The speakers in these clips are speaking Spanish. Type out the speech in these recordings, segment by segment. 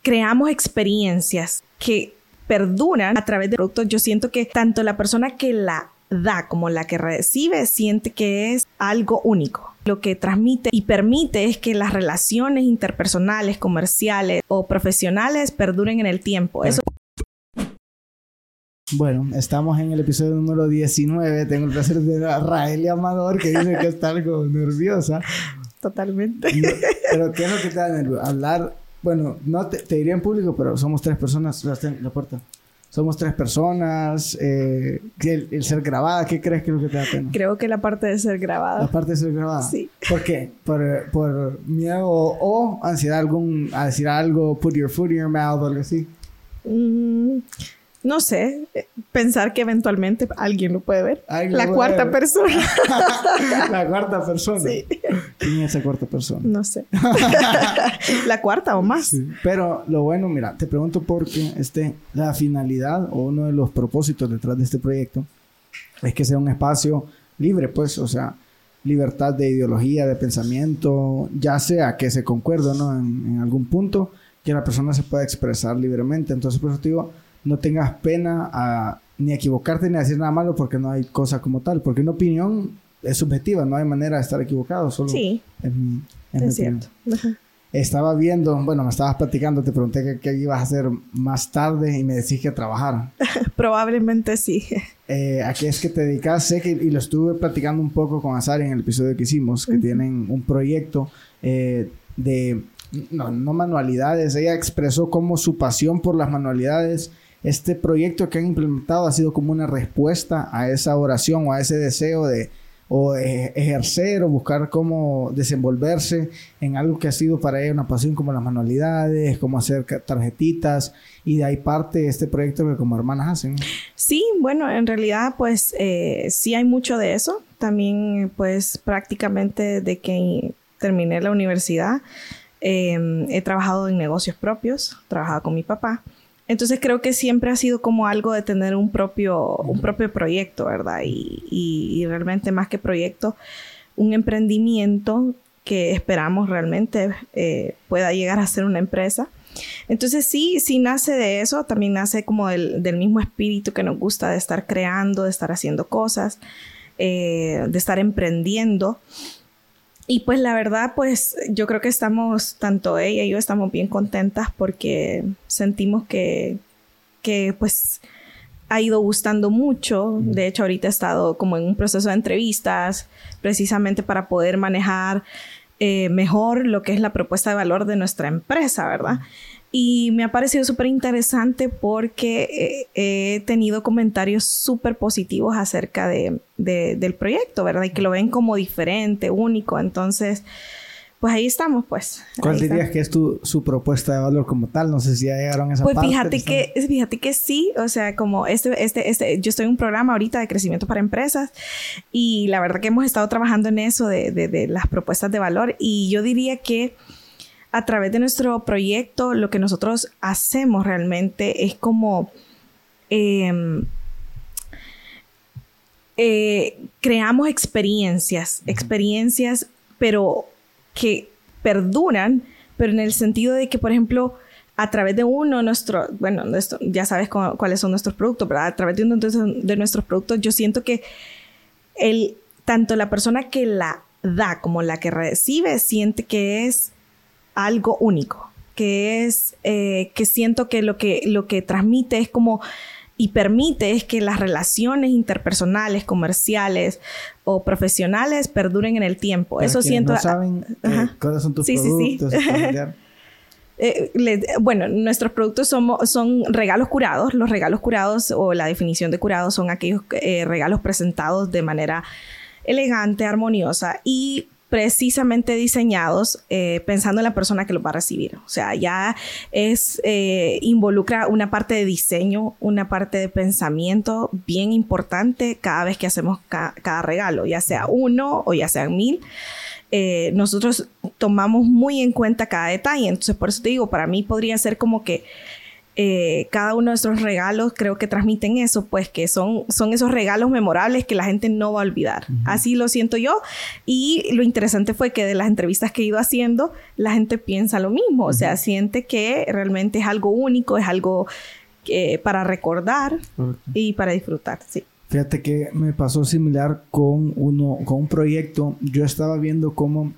creamos experiencias que perduran a través de productos. Yo siento que tanto la persona que la da como la que recibe siente que es algo único. Lo que transmite y permite es que las relaciones interpersonales, comerciales o profesionales perduren en el tiempo. Eso. Bueno, estamos en el episodio número 19. Tengo el placer de ver a Raelia Amador, que dice que está algo nerviosa. Totalmente. No, pero ¿qué es lo que te da nervioso? Hablar, bueno, no te diría en público, pero somos 3 personas. La puerta. Somos 3 personas. El ser grabada, ¿qué crees que es lo que te da pena? Creo que la parte de ser grabada. La parte de ser grabada. Sí. ¿Por qué? ¿Por miedo o ansiedad a decir algo, put your foot in your mouth o algo así? No sé, pensar que eventualmente alguien lo puede ver. La puede cuarta ver. persona. La cuarta persona. Sí. ¿Quién es esa cuarta persona? No sé. La cuarta o más. Sí. Pero lo bueno, mira, te pregunto porque la finalidad o uno de los propósitos detrás de este proyecto es que sea un espacio libre, pues, o sea, libertad de ideología, de pensamiento, ya sea que se concuerde o no en algún punto, que la persona se pueda expresar libremente. Entonces, por eso te digo, no tengas pena ni a equivocarte ni a decir nada malo porque no hay cosa como tal. Porque una opinión es subjetiva, no hay manera de estar equivocado. Solo sí, es cierto. Estaba viendo, bueno, me estabas platicando, te pregunté qué ibas a hacer más tarde y me decís que trabajar. Probablemente sí. ¿A qué es que te dedicas? Sé que, y lo estuve platicando un poco con Azari en el episodio que hicimos, que tienen un proyecto de... No manualidades. Ella expresó como su pasión por las manualidades. Este proyecto que han implementado ha sido como una respuesta a esa oración o a ese deseo de ejercer o buscar cómo desenvolverse en algo que ha sido para ella una pasión, como las manualidades, como hacer tarjetitas, y de ahí parte este proyecto que como hermanas hacen. Sí, bueno, en realidad pues sí hay mucho de eso. También pues prácticamente desde que terminé la universidad he trabajado en negocios propios, trabajado con mi papá. Entonces creo que siempre ha sido como algo de tener un propio proyecto, ¿verdad? Y realmente más que proyecto, un emprendimiento que esperamos realmente pueda llegar a ser una empresa. Entonces sí nace de eso. También nace como del mismo espíritu que nos gusta de estar creando, de estar haciendo cosas, de estar emprendiendo. Y pues la verdad, pues yo creo que estamos, tanto ella y yo estamos bien contentas porque sentimos que pues ha ido gustando mucho. De hecho, ahorita he estado como en un proceso de entrevistas precisamente para poder manejar mejor lo que es la propuesta de valor de nuestra empresa, ¿verdad? Y me ha parecido súper interesante porque he tenido comentarios súper positivos acerca del proyecto, ¿verdad? Y que lo ven como diferente, único. Entonces, pues ahí estamos, pues. ¿Cuál dirías que es su propuesta de valor como tal? No sé si ya llegaron a esa parte. Pues fíjate que sí. O sea, como yo estoy en un programa ahorita de crecimiento para empresas y la verdad que hemos estado trabajando en eso de las propuestas de valor, y yo diría que a través de nuestro proyecto, lo que nosotros hacemos realmente es como creamos experiencias, pero que perduran, pero en el sentido de que, por ejemplo, a través de ya sabes cuáles son nuestros productos, ¿verdad? A través de uno de nuestros productos, yo siento que tanto la persona que la da como la que recibe siente que es algo único, que siento que lo que transmite es como y permite es que las relaciones interpersonales, comerciales o profesionales perduren en el tiempo. Para eso siento. No saben cuáles son tus productos. Bueno, nuestros productos son regalos curados. Los regalos curados, o la definición de curados, son aquellos regalos presentados de manera elegante, armoniosa y precisamente diseñados pensando en la persona que los va a recibir. O sea, ya involucra una parte de diseño, una parte de pensamiento bien importante cada vez que hacemos cada regalo, ya sea uno o ya sean 1000. Nosotros tomamos muy en cuenta cada detalle. Entonces, por eso te digo, para mí podría ser como que cada uno de nuestros regalos creo que transmiten eso, pues que son esos regalos memorables que la gente no va a olvidar. Así lo siento yo. Y lo interesante fue que de las entrevistas que he ido haciendo, la gente piensa lo mismo. O sea, siente que realmente es algo único, es algo para recordar y para disfrutar, sí. Fíjate que me pasó similar con un proyecto. Yo estaba viendo cómo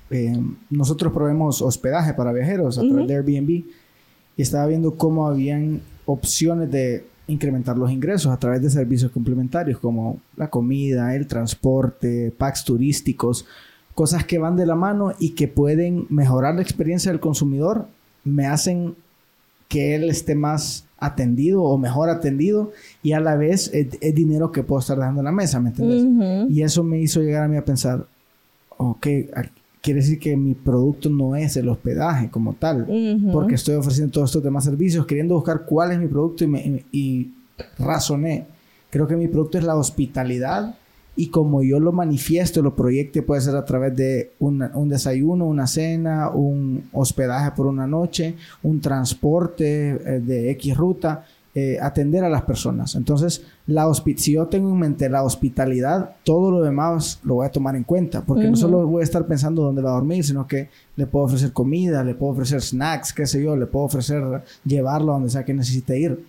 nosotros proveemos hospedaje para viajeros a través de Airbnb y estaba viendo cómo habían opciones de incrementar los ingresos a través de servicios complementarios como la comida, el transporte, packs turísticos, cosas que van de la mano y que pueden mejorar la experiencia del consumidor, me hacen que él esté más atendido o mejor atendido y a la vez es dinero que puedo estar dejando en la mesa, ¿me entiendes? Y eso me hizo llegar a mí a pensar, ok, quiere decir que mi producto no es el hospedaje como tal, porque estoy ofreciendo todos estos demás servicios, queriendo buscar cuál es mi producto y razoné. Creo que mi producto es la hospitalidad y como yo lo manifiesto, lo proyecte, puede ser a través de un desayuno, una cena, un hospedaje por una noche, un transporte de X ruta, atender a las personas. Entonces, si yo tengo en mente la hospitalidad, todo lo demás lo voy a tomar en cuenta, porque no solo voy a estar pensando dónde va a dormir, sino que le puedo ofrecer comida, le puedo ofrecer snacks, qué sé yo, le puedo ofrecer llevarlo a donde sea que necesite ir.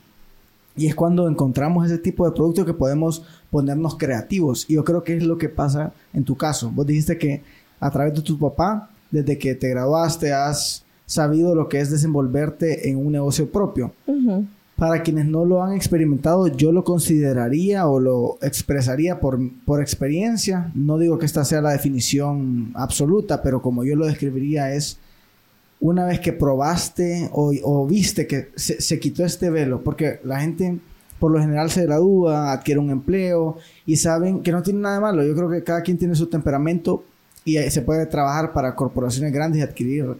Y es cuando encontramos ese tipo de producto que podemos ponernos creativos. Y yo creo que es lo que pasa en tu caso. Vos dijiste que a través de tu papá, desde que te graduaste, has sabido lo que es desenvolverte en un negocio propio. Para quienes no lo han experimentado, yo lo consideraría o lo expresaría por experiencia. No digo que esta sea la definición absoluta, pero como yo lo describiría es una vez que probaste o viste que se quitó este velo, porque la gente por lo general se gradúa, adquiere un empleo y saben que no tiene nada de malo. Yo creo que cada quien tiene su temperamento y se puede trabajar para corporaciones grandes y adquirir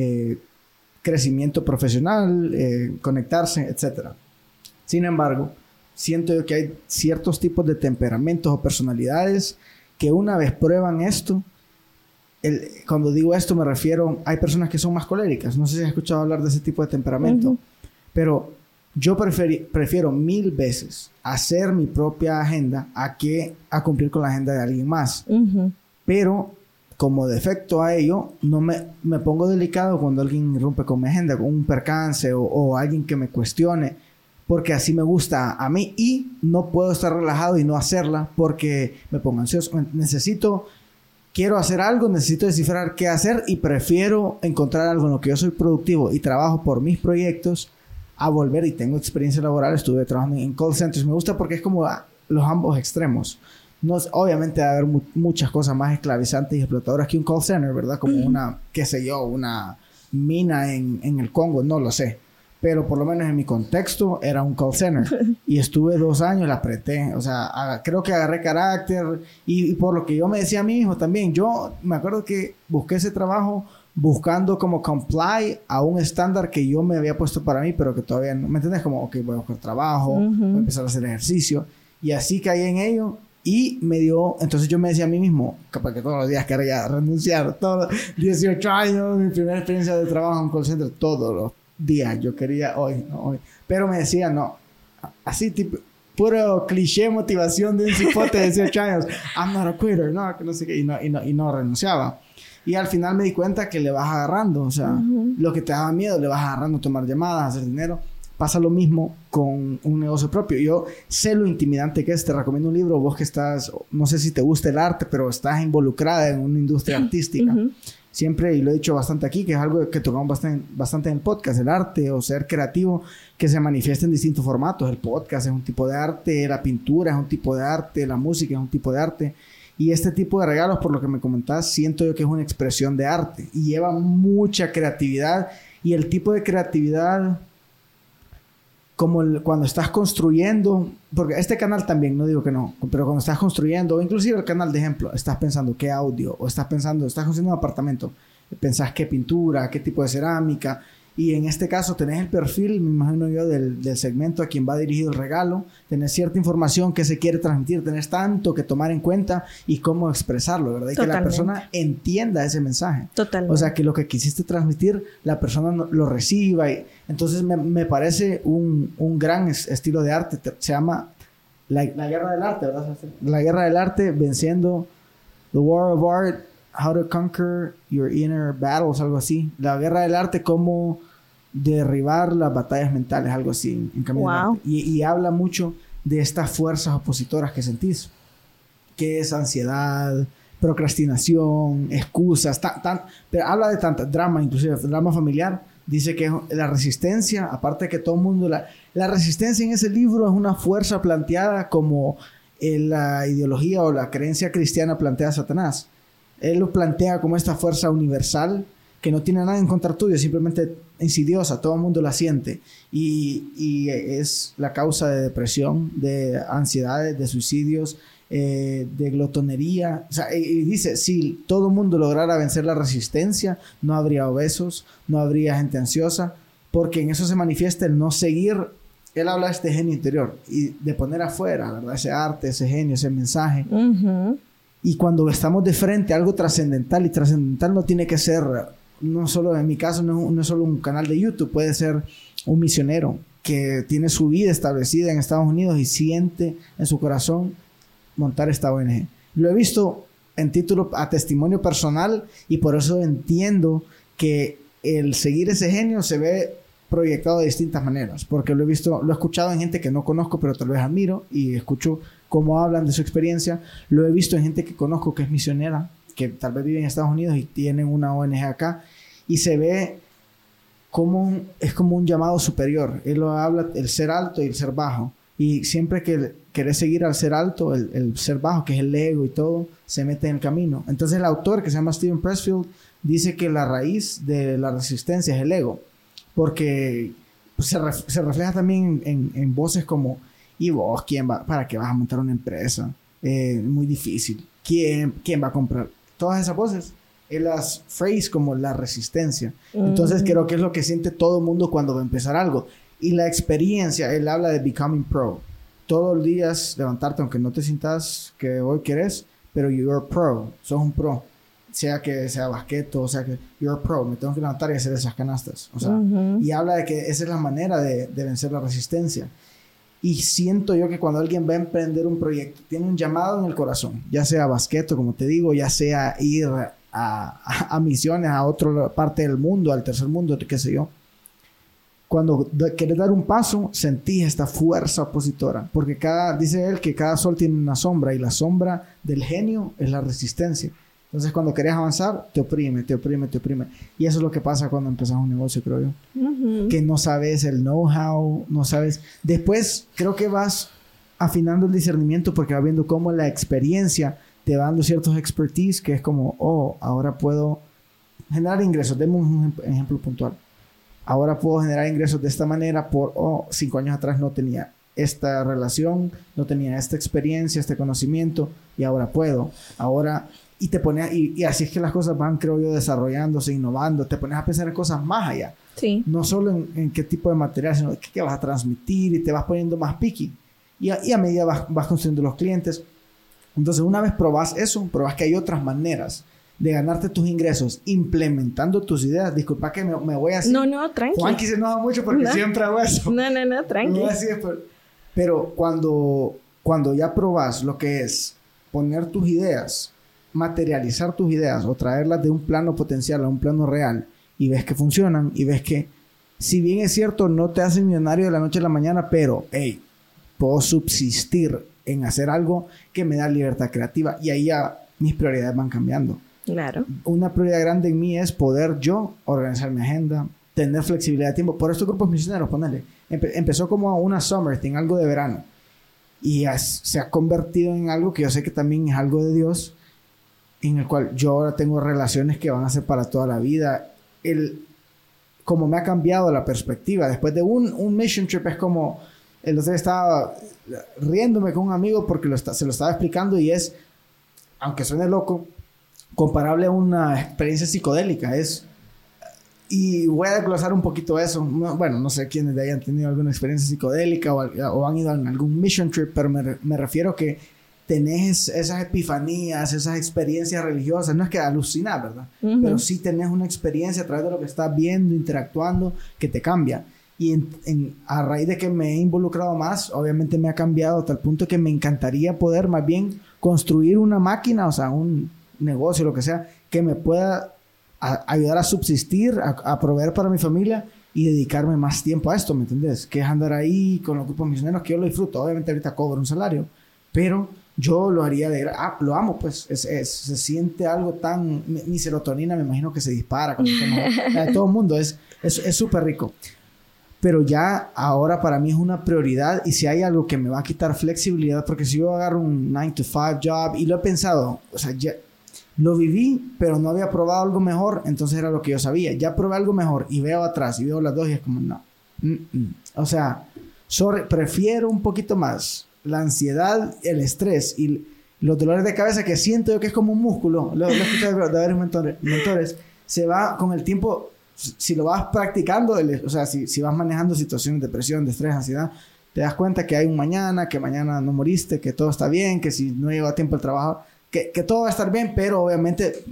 crecimiento profesional, conectarse, etc. Sin embargo, siento yo que hay ciertos tipos de temperamentos o personalidades que una vez prueban esto, cuando digo esto me refiero, hay personas que son más coléricas. No sé si has escuchado hablar de ese tipo de temperamento, pero yo prefiero 1000 veces hacer mi propia agenda a cumplir con la agenda de alguien más. Pero como defecto a ello, no me pongo delicado cuando alguien rompe con mi agenda, con un percance o alguien que me cuestione, porque así me gusta a mí y no puedo estar relajado y no hacerla porque me pongo ansioso. Quiero hacer algo, necesito descifrar qué hacer y prefiero encontrar algo en lo que yo soy productivo y trabajo por mis proyectos a volver y tengo experiencia laboral. Estuve trabajando en call centers. Me gusta porque es como los ambos extremos. Obviamente va a haber muchas cosas más esclavizantes y explotadoras que un call center, ¿verdad? Como una mina en el Congo, no lo sé. Pero por lo menos en mi contexto era un call center. Y estuve 2 años, la apreté. O sea, creo que agarré carácter. Y por lo que yo me decía a mí mismo también. Yo me acuerdo que busqué ese trabajo buscando como comply a un estándar que yo me había puesto para mí, pero que todavía no. ¿Me entiendes? Como, ok, voy a buscar trabajo, voy a empezar a hacer ejercicio. Y así caí en ello. Y entonces yo me decía a mí mismo, capaz que todos los días quería renunciar. Todos los 18 años, mi primera experiencia de trabajo en un call center, todos los días yo quería hoy. Pero me decía, no, así tipo, puro cliché motivación de un cipote de 18 años. I'm not a quitter, no, que no sé qué, y no renunciaba. Y al final me di cuenta que le vas agarrando, o sea, lo que te daba miedo, le vas agarrando, tomar llamadas, hacer dinero. Pasa lo mismo con un negocio propio. Yo sé lo intimidante que es. Te recomiendo un libro. Vos que estás, no sé si te gusta el arte, pero estás involucrada en una industria artística. Siempre, y lo he dicho bastante aquí, que es algo que tocamos bastante en el podcast. El arte o ser creativo que se manifiesta en distintos formatos. El podcast es un tipo de arte. La pintura es un tipo de arte. La música es un tipo de arte. Y este tipo de regalos, por lo que me comentás, siento yo que es una expresión de arte. Y lleva mucha creatividad. Y el tipo de creatividad... como cuando estás construyendo, porque este canal también, no digo que no, pero cuando estás construyendo, o inclusive el canal de ejemplo, estás pensando qué audio, o estás construyendo un apartamento, pensás qué pintura, qué tipo de cerámica, Y en este caso tenés el perfil, me imagino yo, del segmento a quien va dirigido el regalo, tenés cierta información que se quiere transmitir, tenés tanto que tomar en cuenta y cómo expresarlo, ¿verdad? Y que la persona entienda ese mensaje. Totalmente. O sea, que lo que quisiste transmitir, la persona lo reciba. Y entonces me parece un gran estilo de arte. Se llama la guerra del arte, ¿verdad? La guerra del arte venciendo The War of Art, How to Conquer Your Inner Battles, algo así. La guerra del arte, cómo derribar las batallas mentales, algo así, en camino del arte. Y habla mucho de estas fuerzas opositoras que sentís, que es ansiedad, procrastinación, excusas, pero habla de tantas, drama, inclusive drama familiar. Dice que la resistencia, aparte de que todo el mundo... La resistencia en ese libro es una fuerza planteada como la ideología o la creencia cristiana plantea a Satanás. Él lo plantea como esta fuerza universal que no tiene nada en contra tuyo, simplemente insidiosa, todo el mundo la siente. Y es la causa de depresión, de ansiedades, de suicidios, de glotonería. O sea, y dice, si todo el mundo lograra vencer la resistencia, no habría obesos, no habría gente ansiosa, porque en eso se manifiesta el no seguir. Él habla de este genio interior y de poner afuera, ¿verdad? Ese arte, ese genio, ese mensaje. Uh-huh. Y cuando estamos de frente a algo trascendental, y trascendental no tiene que ser, no solo en mi caso, no es solo un canal de YouTube, puede ser un misionero que tiene su vida establecida en Estados Unidos y siente en su corazón montar esta ONG. Lo he visto en título a testimonio personal y por eso entiendo que el seguir ese genio se ve proyectado de distintas maneras, porque lo he visto, lo he escuchado en gente que no conozco, pero tal vez admiro y escucho cómo hablan de su experiencia. Lo he visto en gente que conozco que es misionera, que tal vez vive en Estados Unidos y tienen una ONG acá, y se ve como es como un llamado superior. Él lo habla, el ser alto y el ser bajo, y siempre que querés seguir al ser alto, el ser bajo, que es el ego y todo, se mete en el camino. Entonces el autor, que se llama Steven Pressfield, dice que la raíz de la resistencia es el ego, porque pues, se refleja también en voces como: ¿y vos para qué vas a montar una empresa? Muy difícil. ¿Quién va a comprar? Todas esas voces, él las phrase como la resistencia. Entonces creo que es lo que siente todo el mundo cuando va a empezar algo. Y la experiencia, él habla de becoming pro. Todos los días levantarte, aunque no te sientas que hoy querés, pero you're pro, sos un pro. Sea que sea basqueto, o sea que you're pro, me tengo que levantar y hacer esas canastas. O sea, y habla de que esa es la manera de vencer la resistencia. Y siento yo que cuando alguien va a emprender un proyecto, tiene un llamado en el corazón, ya sea basqueto, como te digo, ya sea ir a misiones a otra parte del mundo, al tercer mundo, qué sé yo. Cuando quieres dar un paso, sentís esta fuerza opositora, porque dice él que cada sol tiene una sombra, y la sombra del genio es la resistencia. Entonces, cuando querés avanzar, te oprime. Y eso es lo que pasa cuando empezás un negocio, creo yo. Uh-huh. Que no sabes el know-how, no sabes. Después, creo que vas afinando el discernimiento porque vas viendo cómo la experiencia te va dando ciertos expertise, que es como, ahora puedo generar ingresos. Demos un ejemplo puntual. Ahora puedo generar ingresos de esta manera 5 años atrás no tenía esta relación, no tenía esta experiencia, este conocimiento, y ahora puedo. Y te pones, y así es que las cosas van, creo yo, desarrollándose, innovando. Te pones a pensar en cosas más allá. Sí. No solo en qué tipo de material, sino qué vas a transmitir, y te vas poniendo más picky. Y a medida vas construyendo los clientes. Entonces, una vez probas eso, probas que hay otras maneras de ganarte tus ingresos implementando tus ideas. Disculpa que me voy así. No, tranqui. Juanqui se enoja mucho porque siempre hago eso. No, tranqui. Pero cuando ya probas lo que es poner tus ideas, materializar tus ideas o traerlas de un plano potencial a un plano real, y ves que funcionan, y ves que, si bien es cierto, no te hacen millonario de la noche a la mañana, pero puedo subsistir en hacer algo que me da libertad creativa, y ahí ya mis prioridades van cambiando. Claro. Una prioridad grande en mí es poder yo organizar mi agenda, tener flexibilidad de tiempo. Por estos grupos misioneros, ponele, empezó como una summer thing, algo de verano, y se ha convertido en algo que yo sé que también es algo de Dios, en el cual yo ahora tengo relaciones que van a ser para toda la vida. Como me ha cambiado la perspectiva después de un mission trip, es como el otro día estaba riéndome con un amigo porque se lo estaba explicando, y es, aunque suene loco, comparable a una experiencia psicodélica. Y voy a desglosar un poquito eso. Bueno, no sé quiénes de ahí han tenido alguna experiencia psicodélica o han ido en algún mission trip, pero me refiero que tenés esas epifanías, esas experiencias religiosas. No es que alucinar, ¿verdad? Pero sí tenés una experiencia a través de lo que estás viendo, interactuando, que te cambia. Y a raíz de que me he involucrado más, obviamente me ha cambiado a tal punto que me encantaría poder más bien construir una máquina, o sea, un negocio, lo que sea, que me pueda ayudar a subsistir, a proveer para mi familia y dedicarme más tiempo a esto, ¿me entendés? Que es andar ahí con los grupos misioneros, que yo lo disfruto. Obviamente ahorita cobro un salario, pero yo lo haría lo amo, pues. Se siente algo tan... Mi serotonina me imagino que se dispara cuando de todo el mundo. Es súper rico. Pero ya ahora para mí es una prioridad, y si hay algo que me va a quitar flexibilidad, porque si yo agarro un 9 to 5 job, y lo he pensado, o sea, ya lo viví, pero no había probado algo mejor, entonces era lo que yo sabía. Ya probé algo mejor y veo atrás y veo las dos y es como, no. O sea, prefiero un poquito más la ansiedad, el estrés y los dolores de cabeza que siento yo que es como un músculo. Lo he escuchado de varios mentores. Se va con el tiempo, si lo vas practicando, o sea, si vas manejando situaciones de depresión, de estrés, ansiedad, te das cuenta que hay un mañana, que mañana no moriste, que todo está bien, que si no llegó a tiempo el trabajo, que todo va a estar bien, pero obviamente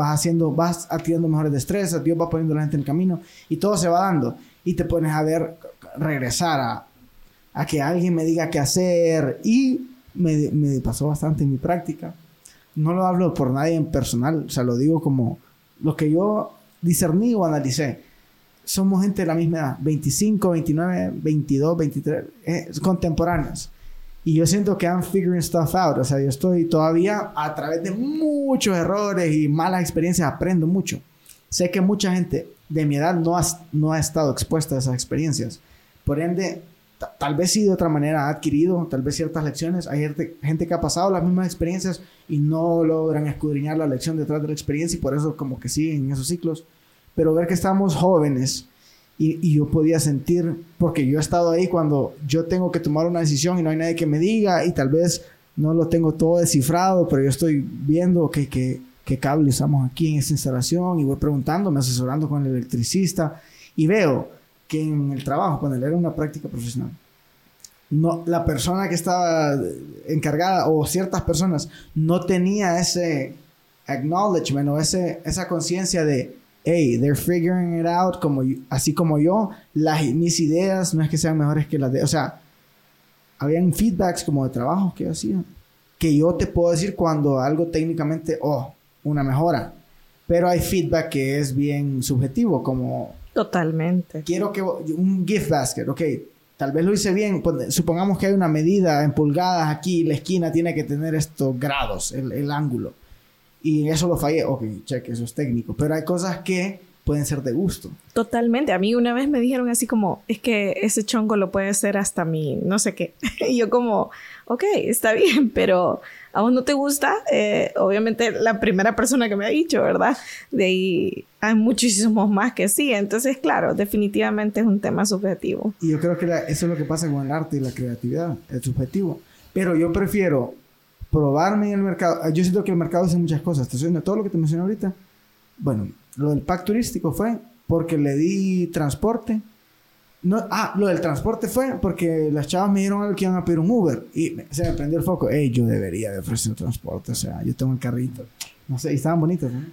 vas adquiriendo mejores destrezas, Dios va poniendo a la gente en el camino y todo se va dando. Y te pones a regresar a que alguien me diga qué hacer. Y me pasó bastante en mi práctica. No lo hablo por nadie en personal, o sea, lo digo como lo que yo discerní o analicé. Somos gente de la misma edad, 25, 29, 22, 23, contemporáneos. Y yo siento que I'm figuring stuff out. O sea, yo estoy todavía, a través de muchos errores y malas experiencias, aprendo mucho. Sé que mucha gente de mi edad no ha estado expuesta a esas experiencias. Por ende, tal vez sí de otra manera ha adquirido tal vez ciertas lecciones. Hay gente que ha pasado las mismas experiencias y no logran escudriñar la lección detrás de la experiencia, y por eso como que siguen en esos ciclos. Pero ver que estamos jóvenes y yo podía sentir, porque yo he estado ahí cuando yo tengo que tomar una decisión y no hay nadie que me diga, y tal vez no lo tengo todo descifrado, pero yo estoy viendo qué cable usamos aquí en esta instalación, y voy preguntándome, asesorando con el electricista, y veo que en el trabajo, cuando era una práctica profesional, no, la persona que estaba encargada o ciertas personas no tenía ese acknowledgement o esa conciencia de hey, they're figuring it out así como yo. Mis ideas no es que sean mejores que las de... O sea, habían feedbacks como de trabajos que yo hacía, que yo te puedo decir cuando algo técnicamente, una mejora. Pero hay feedback que es bien subjetivo, como... Totalmente. Quiero que... Un gift basket, ok. Tal vez lo hice bien. Pues, supongamos que hay una medida en pulgadas aquí, la esquina tiene que tener estos grados, el ángulo. Y eso lo fallé. Ok, check, eso es técnico. Pero hay cosas que pueden ser de gusto. Totalmente. A mí una vez me dijeron así como, es que ese chongo lo puede hacer hasta mi no sé qué. Y yo como, ok, está bien, pero a vos no te gusta. Obviamente la primera persona que me ha dicho, ¿verdad? De ahí hay muchísimos más que sí. Entonces, claro, definitivamente es un tema subjetivo. Y yo creo que eso es lo que pasa con el arte y la creatividad, el subjetivo. Pero yo prefiero probarme en el mercado. Yo siento que el mercado hace muchas cosas. Te estoy diciendo todo lo que te mencioné ahorita. Bueno, lo del pack turístico fue porque le di transporte. Lo del transporte fue porque las chavas me dijeron algo que iban a pedir un Uber. Y se me prendió el foco. Yo debería de ofrecer transporte. O sea, yo tengo el carrito. No sé, y estaban bonitas, ¿no?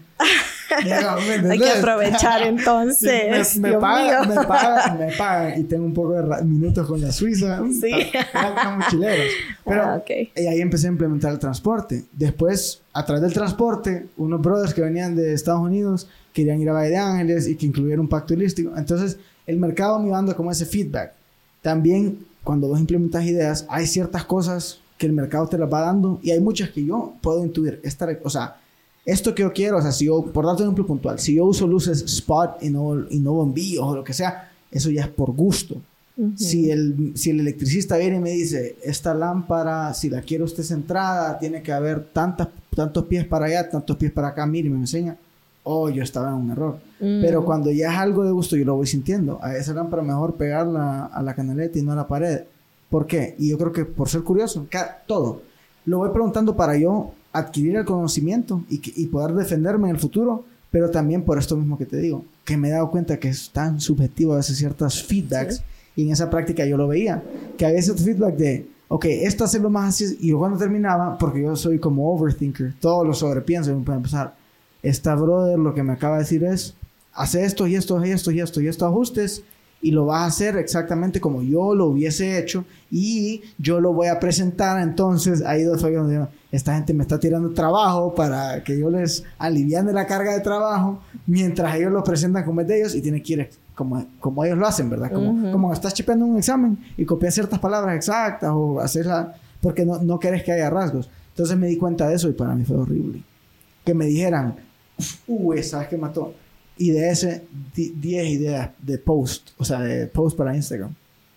Hay que aprovechar entonces. Sí, me pagan y tengo un poco de minutos con la Suiza. Sí. Están mochileros. Pero okay. Y ahí empecé a implementar el transporte. Después, a través del transporte, unos brothers que venían de Estados Unidos querían ir a Valle de Ángeles y que incluyera un pack turístico. Entonces, el mercado me iba dando como ese feedback. También, cuando vos implementas ideas, hay ciertas cosas que el mercado te las va dando y hay muchas que yo puedo intuir. O sea, esto que yo quiero, o sea, si yo, por darte un ejemplo puntual, si yo uso luces spot y no bombillos o lo que sea, eso ya es por gusto. Uh-huh. Si el electricista viene y me dice, esta lámpara, si la quiere usted centrada, tiene que haber tantos pies para allá, tantos pies para acá, mire, me enseña, yo estaba en un error. Pero cuando ya es algo de gusto, yo lo voy sintiendo. A esa lámpara mejor pegarla a la canaleta y no a la pared. ¿Por qué? Y yo creo que por ser curioso, todo. Lo voy preguntando para yo adquirir el conocimiento y poder defenderme en el futuro, Pero también por esto mismo que te digo, que me he dado cuenta que es tan subjetivo a veces ciertas feedbacks. Sí. Y en esa práctica yo lo veía. Que había ese feedback de, ok, esto hacerlo más así. Y yo cuando terminaba, porque yo soy como overthinker, todo lo sobrepienso y me puede empezar. Esta brother lo que me acaba de decir es, hace esto y esto y esto y esto y estos ajustes. Y lo vas a hacer exactamente como yo lo hubiese hecho. Y yo lo voy a presentar. Entonces, ahí fue donde digo, esta gente me está tirando trabajo para que yo les aliviane la carga de trabajo. Mientras ellos lo presentan como es de ellos. Y tiene que ir como ellos lo hacen, ¿verdad? Como estás chipeando un examen y copias ciertas palabras exactas. O hacerla porque no querés que haya rasgos. Entonces me di cuenta de eso y para mí fue horrible. Que me dijeran, ¿sabes qué mató? Y de ese 10 ideas de post, o sea, de post para Instagram.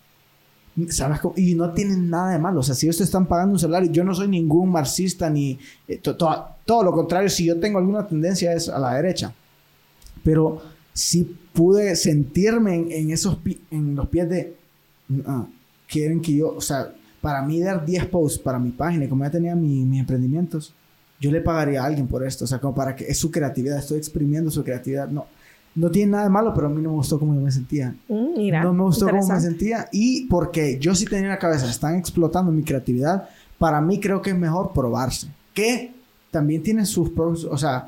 ¿Sabes cómo? Y no tienen nada de malo. O sea, si ellos te están pagando un salario, yo no soy ningún marxista ni... todo lo contrario, si yo tengo alguna tendencia es a la derecha. Pero sí pude sentirme en los pies de... quieren que yo... O sea, para mí dar 10 posts para mi página, y como ya tenía mis emprendimientos... Yo le pagaría a alguien por esto, o sea, como para que es su creatividad, estoy exprimiendo su creatividad. No tiene nada de malo, pero a mí no me gustó cómo yo me sentía. Mira, no me gustó cómo me sentía y porque yo sí tenía en la cabeza, están explotando mi creatividad, para mí creo que es mejor probarse. Que también tiene sus pros, o sea,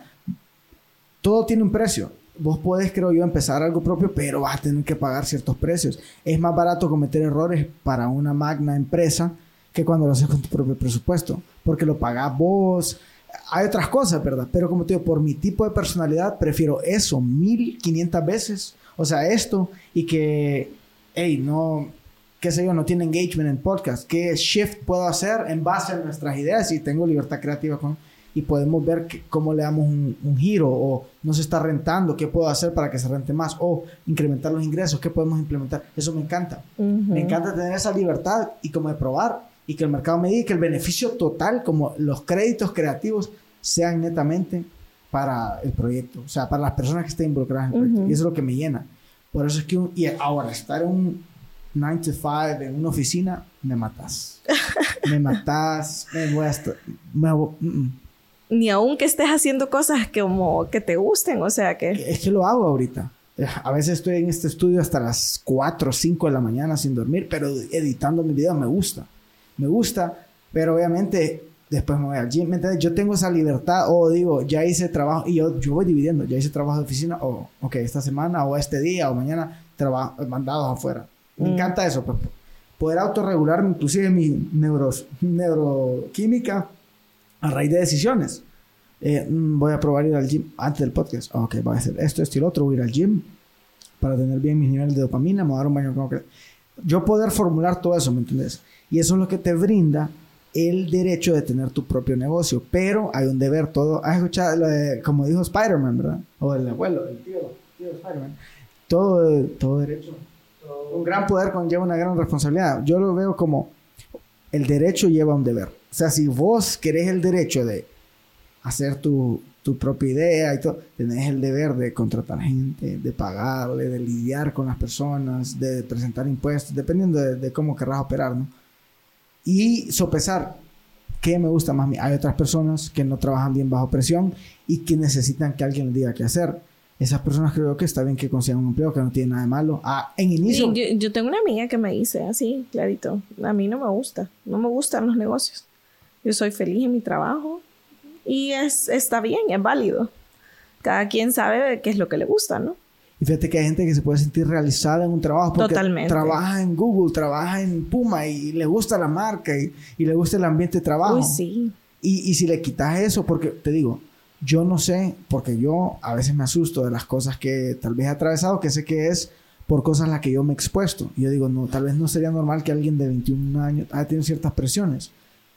todo tiene un precio. Vos podés, creo yo, empezar algo propio, pero vas a tener que pagar ciertos precios. Es más barato cometer errores para una magna empresa que cuando lo haces con tu propio presupuesto, porque lo pagás vos. Hay otras cosas, ¿verdad? Pero como te digo, por mi tipo de personalidad, prefiero eso 1500 veces. O sea, esto y que, no, qué sé yo, no tiene engagement en podcast. ¿Qué shift puedo hacer en base a nuestras ideas? Y tengo libertad creativa y podemos ver cómo le damos un giro o no se está rentando, qué puedo hacer para que se rente más o incrementar los ingresos, qué podemos implementar. Eso me encanta. Me encanta tener esa libertad y como de probar. Y que el mercado me diga que el beneficio total, como los créditos creativos, sean netamente para el proyecto. O sea, para las personas que estén involucradas en el proyecto. Y eso es lo que me llena. Por eso es que... y ahora, estar en un 9 to 5, en una oficina, me matas. Me matas. Ni aun que estés haciendo cosas como que te gusten, o sea que... Es que lo hago ahorita. A veces estoy en este estudio hasta las 4 o 5 de la mañana sin dormir, pero editando mi video me gusta. Me gusta, pero obviamente después me voy al gym, ¿me entiendes? Yo tengo esa libertad, o digo, ya hice trabajo, y yo voy dividiendo, ya hice trabajo de oficina, o esta semana, o este día, o mañana, mandados afuera. Me encanta eso, pues, poder autorregularme, inclusive mi neuroquímica, a raíz de decisiones. Voy a probar ir al gym antes del podcast. Ok, voy a hacer esto y lo otro, voy a ir al gym para tener bien mis niveles de dopamina, me voy a dar un baño como que... Yo poder formular todo eso, ¿me entiendes? Y eso es lo que te brinda el derecho de tener tu propio negocio. Pero hay un deber todo. ¿Has escuchado lo de, como dijo Spider-Man, verdad? O el abuelo, el tío de Spider-Man. Todo derecho. Un gran poder conlleva una gran responsabilidad. Yo lo veo como el derecho lleva un deber. O sea, si vos querés el derecho de hacer tu propia idea y todo, tenés el deber de contratar gente, de pagarle, de lidiar con las personas, de presentar impuestos, dependiendo de cómo querrás operar, ¿no? Y sopesar qué me gusta más. Hay otras personas que no trabajan bien bajo presión y que necesitan que alguien les diga qué hacer. Esas personas creo que está bien que consigan un empleo, que no tiene nada de malo. En inicio... Yo tengo una amiga que me dice así, clarito, a mí no me gustan los negocios. Yo soy feliz en mi trabajo y está bien, es válido. Cada quien sabe qué es lo que le gusta, ¿no? Y fíjate que hay gente que se puede sentir realizada en un trabajo porque totalmente. Trabaja en Google, trabaja en Puma y le gusta la marca y le gusta el ambiente de trabajo. Uy, sí. Y si le quitas eso, porque te digo, yo no sé, porque yo a veces me asusto de las cosas que tal vez he atravesado, que sé que es por cosas a las que yo me he expuesto. Y yo digo, no, tal vez no sería normal que alguien de 21 años haya tenido ciertas presiones.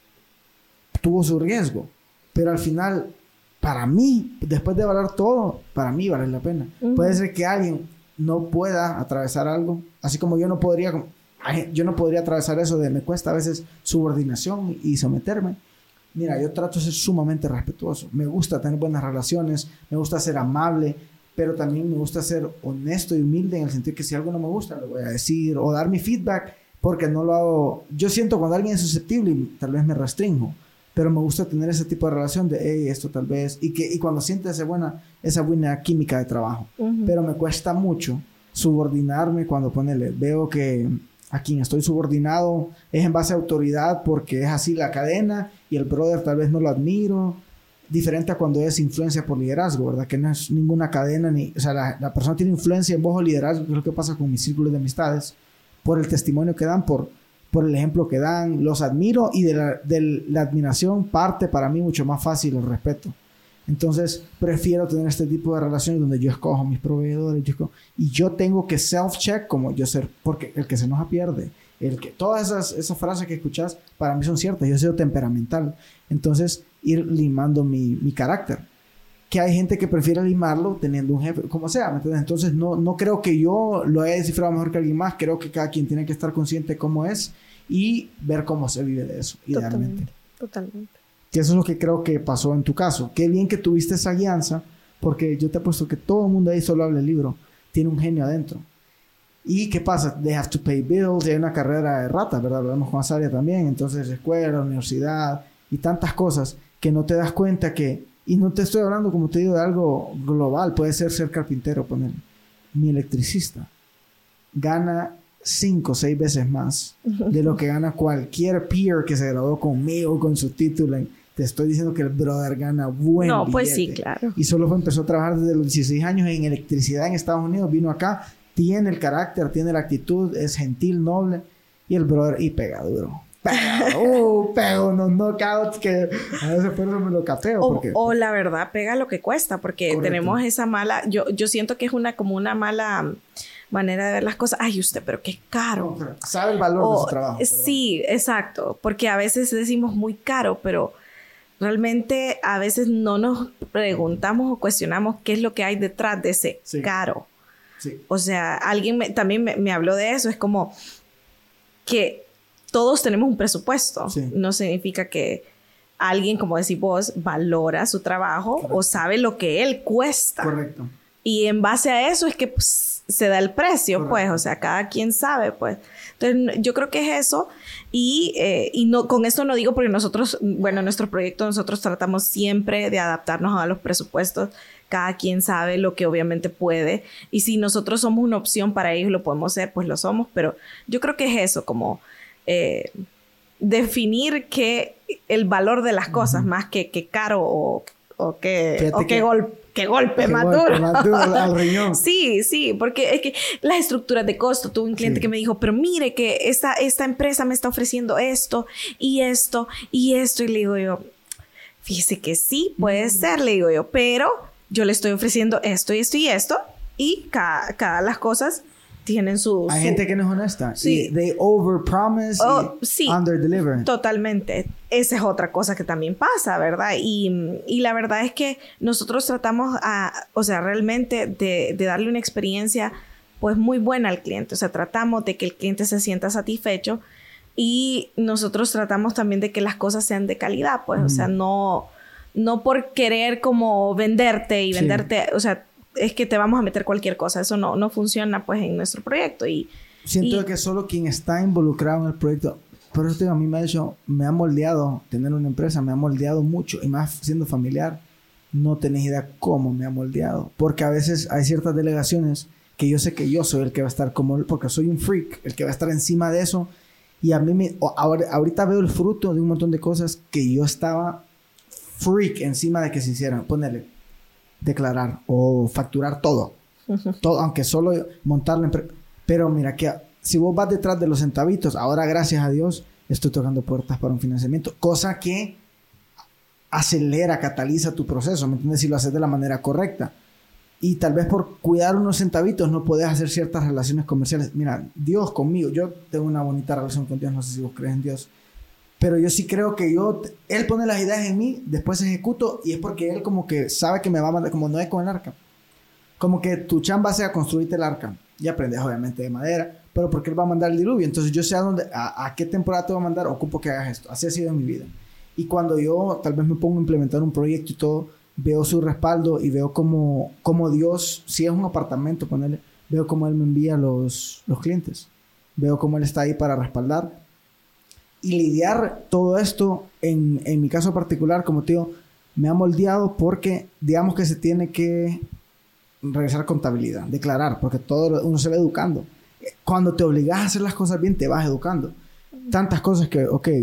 Tuvo su riesgo, pero al final... Para mí, después de valorar todo, para mí vale la pena. Puede ser que alguien no pueda atravesar algo, así como yo no podría atravesar eso de me cuesta a veces subordinación y someterme. Mira, yo trato de ser sumamente respetuoso. Me gusta tener buenas relaciones, me gusta ser amable, pero también me gusta ser honesto y humilde en el sentido que si algo no me gusta, lo voy a decir o dar mi feedback porque no lo hago. Yo siento cuando alguien es susceptible y tal vez me restringo. Pero me gusta tener ese tipo de relación de, hey, esto tal vez... Y cuando sientes esa buena... esa buena química de trabajo. Pero me cuesta mucho subordinarme cuando veo que a quien estoy subordinado es en base a autoridad porque es así la cadena y el brother tal vez no lo admiro. Diferente a cuando es influencia por liderazgo, ¿verdad? Que no es ninguna cadena, o sea, la persona tiene influencia en vos o liderazgo, que es lo que pasa con mis círculos de amistades, por el testimonio que dan, por el ejemplo que dan, los admiro y de la admiración parte para mí mucho más fácil el respeto. Entonces, prefiero tener este tipo de relaciones donde yo escojo mis proveedores, y yo tengo que self-check como yo ser, porque el que se enoja pierde. Todas esas frases que escuchas para mí son ciertas. Yo soy temperamental. Entonces, ir limando mi carácter. Que hay gente que prefiere limarlo teniendo un jefe, como sea, ¿me entiendes? Entonces, no creo que yo lo haya descifrado mejor que alguien más. Creo que cada quien tiene que estar consciente de cómo es y ver cómo se vive de eso, idealmente. Totalmente. Que eso es lo que creo que pasó en tu caso. Qué bien que tuviste esa guianza, porque yo te apuesto que todo el mundo ahí solo habla el libro. Tiene un genio adentro. ¿Y qué pasa? They have to pay bills. Hay una carrera de ratas, ¿verdad? Lo vemos con Azaria también. Entonces, escuela, universidad y tantas cosas que no te das cuenta que... Y no te estoy hablando, como te digo, de algo global. Puede ser carpintero, poner. Mi electricista gana 5 o 6 veces más de lo que gana cualquier peer que se graduó conmigo con su título. Te estoy diciendo que el brother gana buen billete. Pues sí, claro. Y solo empezó a trabajar desde los 16 años en electricidad en Estados Unidos. Vino acá, tiene el carácter, tiene la actitud, es gentil, noble. Y el brother, y pega duro. Pega unos knockouts que a veces por eso me lo capeo. O la verdad, pega lo que cuesta. Porque tenemos esa mala... Yo siento que es como una mala... manera de ver las cosas. Ay, usted, pero qué caro. No, sabe el valor de su trabajo. Sí, exacto. Porque a veces decimos muy caro, pero realmente a veces no nos preguntamos o cuestionamos qué es lo que hay detrás de ese caro. Sí. O sea, alguien también me habló de eso. Es como que todos tenemos un presupuesto. Sí. No significa que alguien, como decís vos, valora su trabajo. Correcto. O sabe lo que él cuesta. Correcto. Y en base a eso es que se da el precio. Correcto. Pues, o sea, cada quien sabe, pues. Entonces, yo creo que es eso. Y no, con esto no digo porque nosotros, bueno, en nuestro proyecto nosotros tratamos siempre de adaptarnos a los presupuestos. Cada quien sabe lo que obviamente puede. Y si nosotros somos una opción para ellos, lo podemos ser, pues lo somos. Pero yo creo que es eso, como definir el valor de las cosas, más que caro o qué golpe más duro al riñón. Sí, porque es que las estructuras de costo. Tuve un cliente que me dijo, pero mire que esta empresa me está ofreciendo esto y esto y esto. Y le digo yo, fíjese que sí, puede ser, le digo yo, pero yo le estoy ofreciendo esto y esto y esto. Y cada las cosas tienen Hay gente que no es honesta. Sí. Y they overpromise y underdeliver. Totalmente. Esa es otra cosa que también pasa, ¿verdad? Y la verdad es que nosotros tratamos realmente de darle una experiencia pues muy buena al cliente. O sea, tratamos de que el cliente se sienta satisfecho y nosotros tratamos también de que las cosas sean de calidad, pues. O sea, no por querer como venderte, o sea, es que te vamos a meter cualquier cosa. Eso no funciona pues en nuestro proyecto. Siento que solo quien está involucrado en el proyecto, por eso a mí me ha moldeado tener una empresa, me ha moldeado mucho, y más siendo familiar, no tenés idea cómo me ha moldeado, porque a veces hay ciertas delegaciones que yo sé que yo soy el que va a estar porque soy un freak, el que va a estar encima de eso, y a mí ahorita veo el fruto de un montón de cosas que yo estaba freak encima de que se hicieran. Ponerle declarar o facturar todo, aunque solo montar la empresa. Pero mira que si vos vas detrás de los centavitos, ahora gracias a Dios estoy tocando puertas para un financiamiento, cosa que acelera, cataliza tu proceso, ¿me entiendes? Si lo haces de la manera correcta. Y tal vez por cuidar unos centavitos no podés hacer ciertas relaciones comerciales. Mira, Dios conmigo, yo tengo una bonita relación con Dios, no sé si vos crees en Dios, pero yo sí creo que Él pone las ideas en mí, después ejecuto, y es porque Él como que sabe que me va a mandar, como Noé con el arca. Como que tu chamba sea construirte el arca. Y aprendes obviamente de madera, pero porque Él va a mandar el diluvio. Entonces yo sé a qué temporada te va a mandar, ocupo que hagas esto. Así ha sido en mi vida. Y cuando yo tal vez me pongo a implementar un proyecto y todo, veo su respaldo y veo como Dios, si es un apartamento, ponerle, veo cómo Él me envía los clientes. Veo cómo Él está ahí para respaldar. Y lidiar todo esto, en mi caso particular, como te digo, me ha moldeado porque, digamos que se tiene que realizar contabilidad, declarar, porque todo uno se va educando. Cuando te obligas a hacer las cosas bien, te vas educando. Tantas cosas que,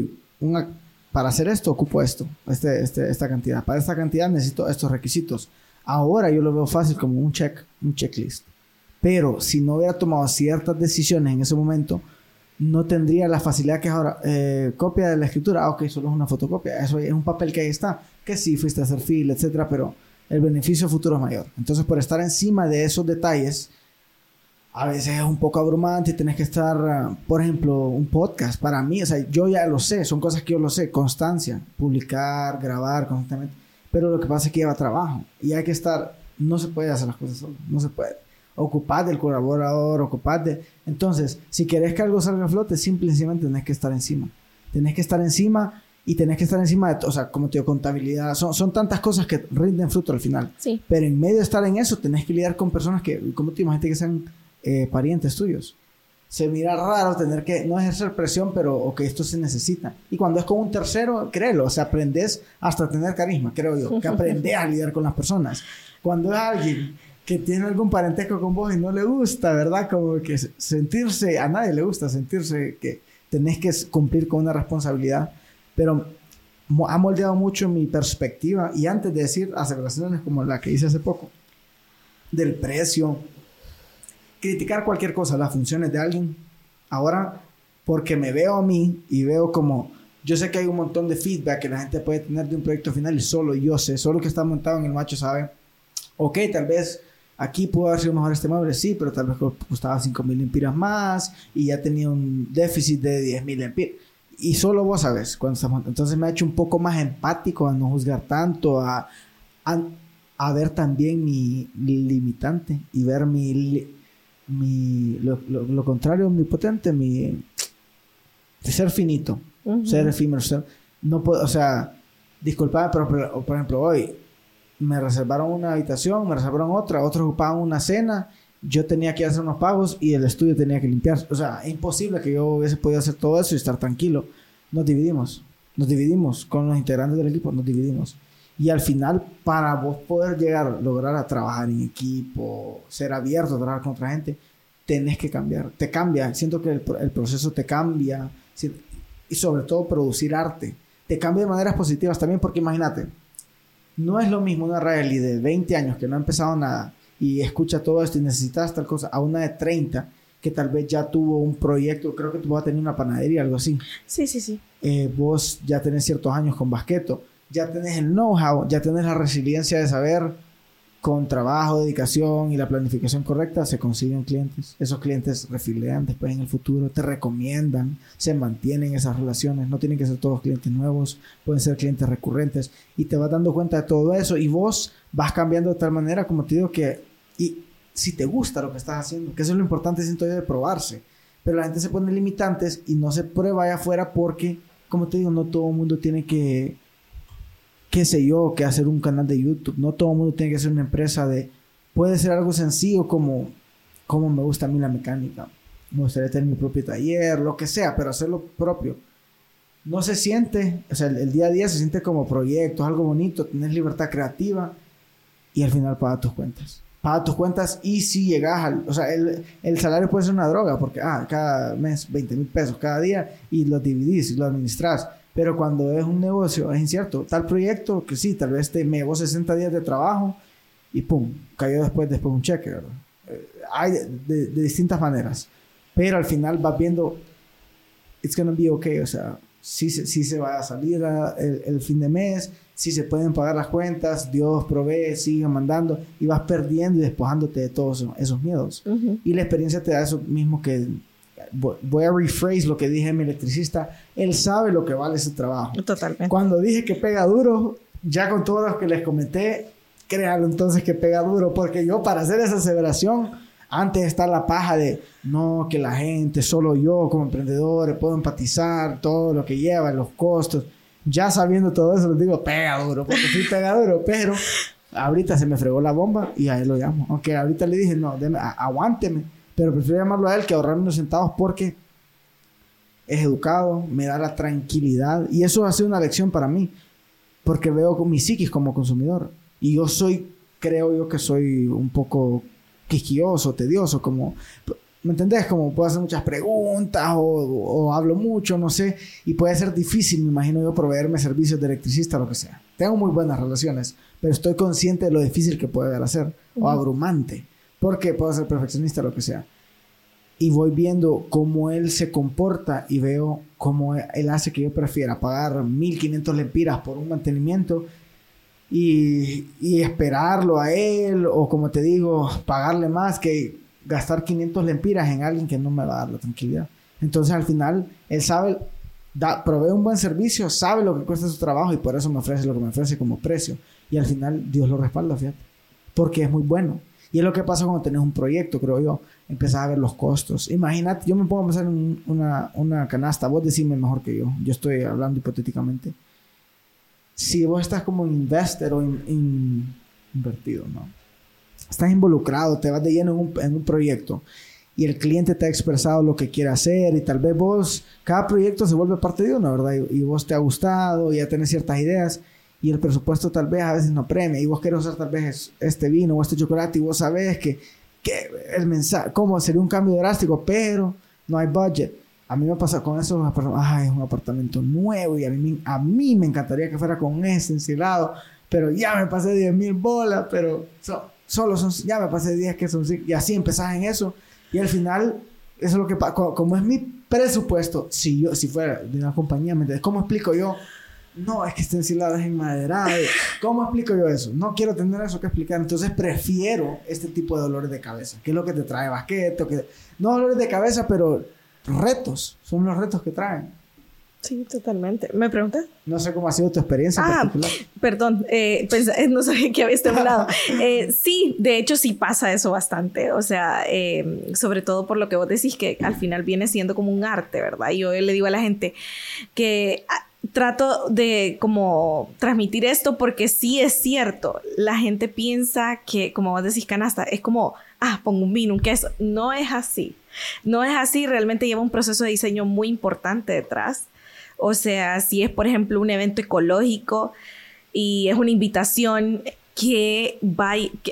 para hacer esto ocupo esto, esta cantidad. Para esta cantidad necesito estos requisitos. Ahora yo lo veo fácil como un checklist. Pero si no hubiera tomado ciertas decisiones en ese momento, no tendría la facilidad que es ahora. Copia de la escritura, solo es una fotocopia. Eso es un papel que ahí está. Que sí, fuiste a hacer fila, etcétera, pero el beneficio futuro es mayor. Entonces, por estar encima de esos detalles, a veces es un poco abrumante y tenés que estar, por ejemplo, un podcast. Para mí, o sea, yo ya lo sé, son cosas que yo lo sé. Constancia, publicar, grabar constantemente. Pero lo que pasa es que lleva trabajo y hay que estar, no se puede hacer las cosas solo, no se puede. Ocupar del colaborador, ocupar de... Entonces, si querés que algo salga a flote, simplemente tenés que estar encima. Tenés que estar encima y tenés que estar encima de... O sea, como te digo, contabilidad. Son tantas cosas que rinden fruto al final. Sí. Pero en medio de estar en eso, tenés que lidiar con personas que... Como te digo, gente que sean parientes tuyos. Se mira raro tener que... No ejercer presión, pero esto se necesita. Y cuando es con un tercero, créelo. O sea, aprendes hasta tener carisma, creo yo. Que aprendes a lidiar con las personas. Cuando es alguien que tiene algún parentesco con vos y no le gusta, ¿verdad? Como que sentirse... A nadie le gusta sentirse que tenés que cumplir con una responsabilidad. Pero ha moldeado mucho mi perspectiva. Y antes de decir aseveraciones como la que hice hace poco, del precio, criticar cualquier cosa, las funciones de alguien, ahora, porque me veo a mí y veo como... Yo sé que hay un montón de feedback que la gente puede tener de un proyecto final y solo yo sé, solo que está montado en el macho sabe, tal vez aquí pudo haber sido mejor este mueble, sí, pero tal vez costaba 5,000 lempiras más y ya tenía un déficit de 10,000 lempiras. Y solo vos sabes cuando estamos... Entonces me ha hecho un poco más empático a no juzgar tanto, a ver también mi limitante y ver lo contrario, omnipotente, ser finito, ser efímero, no puedo, o sea, disculpad, pero por ejemplo, hoy me reservaron una habitación, me reservaron otra, otros ocupaban una cena, yo tenía que hacer unos pagos y el estudio tenía que limpiar. O sea, es imposible que yo hubiese podido hacer todo eso y estar tranquilo. Nos dividimos con los integrantes del equipo, nos dividimos. Y al final, para vos poder lograr a trabajar en equipo, ser abierto a trabajar con otra gente, tenés que cambiar. Te cambia. Siento que el proceso te cambia. Y sobre todo, producir arte. Te cambia de maneras positivas también, porque imagínate, no es lo mismo una Riley de 20 años que no ha empezado nada y escucha todo esto y necesitas tal cosa, a una de 30 que tal vez ya tuvo un proyecto, creo que tú vas a tener una panadería, algo así. Sí. Vos ya tenés ciertos años con Basqueto, ya tenés el know-how, ya tenés la resiliencia de saber, con trabajo, dedicación y la planificación correcta, se consiguen clientes. Esos clientes refilean después en el futuro, te recomiendan, se mantienen esas relaciones. No tienen que ser todos clientes nuevos, pueden ser clientes recurrentes. Y te vas dando cuenta de todo eso y vos vas cambiando de tal manera, como te digo, y si te gusta lo que estás haciendo, que eso es lo importante, siento yo, de probarse. Pero la gente se pone limitantes y no se prueba allá afuera porque, como te digo, no todo el mundo tiene que... qué sé yo, que hacer un canal de YouTube. No todo el mundo tiene que ser una empresa puede ser algo sencillo como me gusta a mí la mecánica. Me gustaría tener mi propio taller, lo que sea, pero hacerlo propio. No se siente, o sea, el día a día se siente como proyecto, algo bonito, tenés libertad creativa y al final paga tus cuentas. Paga tus cuentas y si llegas o sea, el salario puede ser una droga porque, cada mes 20,000 pesos cada día y lo dividís y lo administrás. Pero cuando es un negocio, es incierto. Tal proyecto que sí, tal vez me llevó 60 días de trabajo y pum, cayó después un cheque, ¿verdad? Hay de distintas maneras. Pero al final vas viendo, it's gonna be okay. O sea, sí se va a salir el fin de mes, sí se pueden pagar las cuentas, Dios provee, sigue mandando y vas perdiendo y despojándote de todos esos miedos. Uh-huh. Y la experiencia te da eso mismo que... Voy a rephrase lo que dije a mi electricista. Él sabe lo que vale ese trabajo. Totalmente. Cuando dije que pega duro, ya con todos los que les comenté, créanlo entonces que pega duro, porque yo para hacer esa aseveración, antes está la paja de no, que la gente, solo yo como emprendedor puedo empatizar todo lo que lleva, los costos. Ya sabiendo todo eso, les digo, pega duro, porque sí pega duro, pero ahorita se me fregó la bomba y a él lo llamo. Aunque ahorita le dije, no, aguánteme. Pero prefiero llamarlo a él que ahorrarme unos centavos porque es educado, me da la tranquilidad. Y eso ha sido una lección para mí. porque veo con mi psiquis como consumidor. Y yo creo yo que soy un poco quisquilloso, tedioso, como... ¿Me entendés? Como puedo hacer muchas preguntas o hablo mucho, no sé. Y puede ser difícil, me imagino yo, proveerme servicios de electricista o lo que sea. Tengo muy buenas relaciones, pero estoy consciente de lo difícil que puede llegar a ser. O abrumante. Porque puedo ser perfeccionista o lo que sea. Y voy viendo cómo él se comporta y veo cómo él hace que yo prefiera pagar 1.500 lempiras por un mantenimiento y esperarlo a él. O como te digo, pagarle más que... gastar 500 lempiras en alguien que no me va a dar la tranquilidad. Entonces, al final, él sabe, provee un buen servicio, sabe lo que cuesta su trabajo y por eso me ofrece lo que me ofrece como precio. Y al final, Dios lo respalda, fíjate. Porque es muy bueno. Y es lo que pasa cuando tenés un proyecto, creo yo. Empezás a ver los costos. Imagínate, yo me pongo a pensar en una canasta. Vos decime mejor que yo. Yo estoy hablando hipotéticamente. Si vos estás como investor o invertido, ¿no? Estás involucrado, te vas de lleno en un proyecto y el cliente te ha expresado lo que quiere hacer y tal vez cada proyecto se vuelve parte de uno, ¿verdad? Y vos te ha gustado y ya tenés ciertas ideas y el presupuesto tal vez a veces no premia y vos querés usar tal vez este vino o este chocolate y vos sabés que el mensaje, cómo sería un cambio drástico, pero no hay budget. A mí me pasa con eso, es un apartamento nuevo y a mí me encantaría que fuera con ese ensilado, pero ya me pasé 10,000 bolas, pero... ya me pasé 10 que son... Y así empezás en eso. Y al final, eso es lo que pasa. Como es mi presupuesto, si fuera de una compañía, ¿me entiendes? ¿Cómo explico yo? No, es que este ensilado es enmaderado. ¿Cómo explico yo eso? No quiero tener eso que explicar. Entonces prefiero este tipo de dolores de cabeza. ¿Qué es lo que te trae basquete? No dolores de cabeza, pero retos. Son los retos que traen. Sí, totalmente. ¿Me preguntas? No sé cómo ha sido tu experiencia en particular. Perdón, no sabía que habías terminado. Sí, de hecho sí pasa eso bastante. O sea, sobre todo por lo que vos decís, que al final viene siendo como un arte, ¿verdad? Y yo le digo a la gente que trato de como transmitir esto porque sí es cierto. La gente piensa que, como vos decís, canasta, es como, pongo un vino, un queso. No es así. No es así. Realmente lleva un proceso de diseño muy importante detrás. O sea, si es, por ejemplo, un evento ecológico y es una invitación, ¿qué va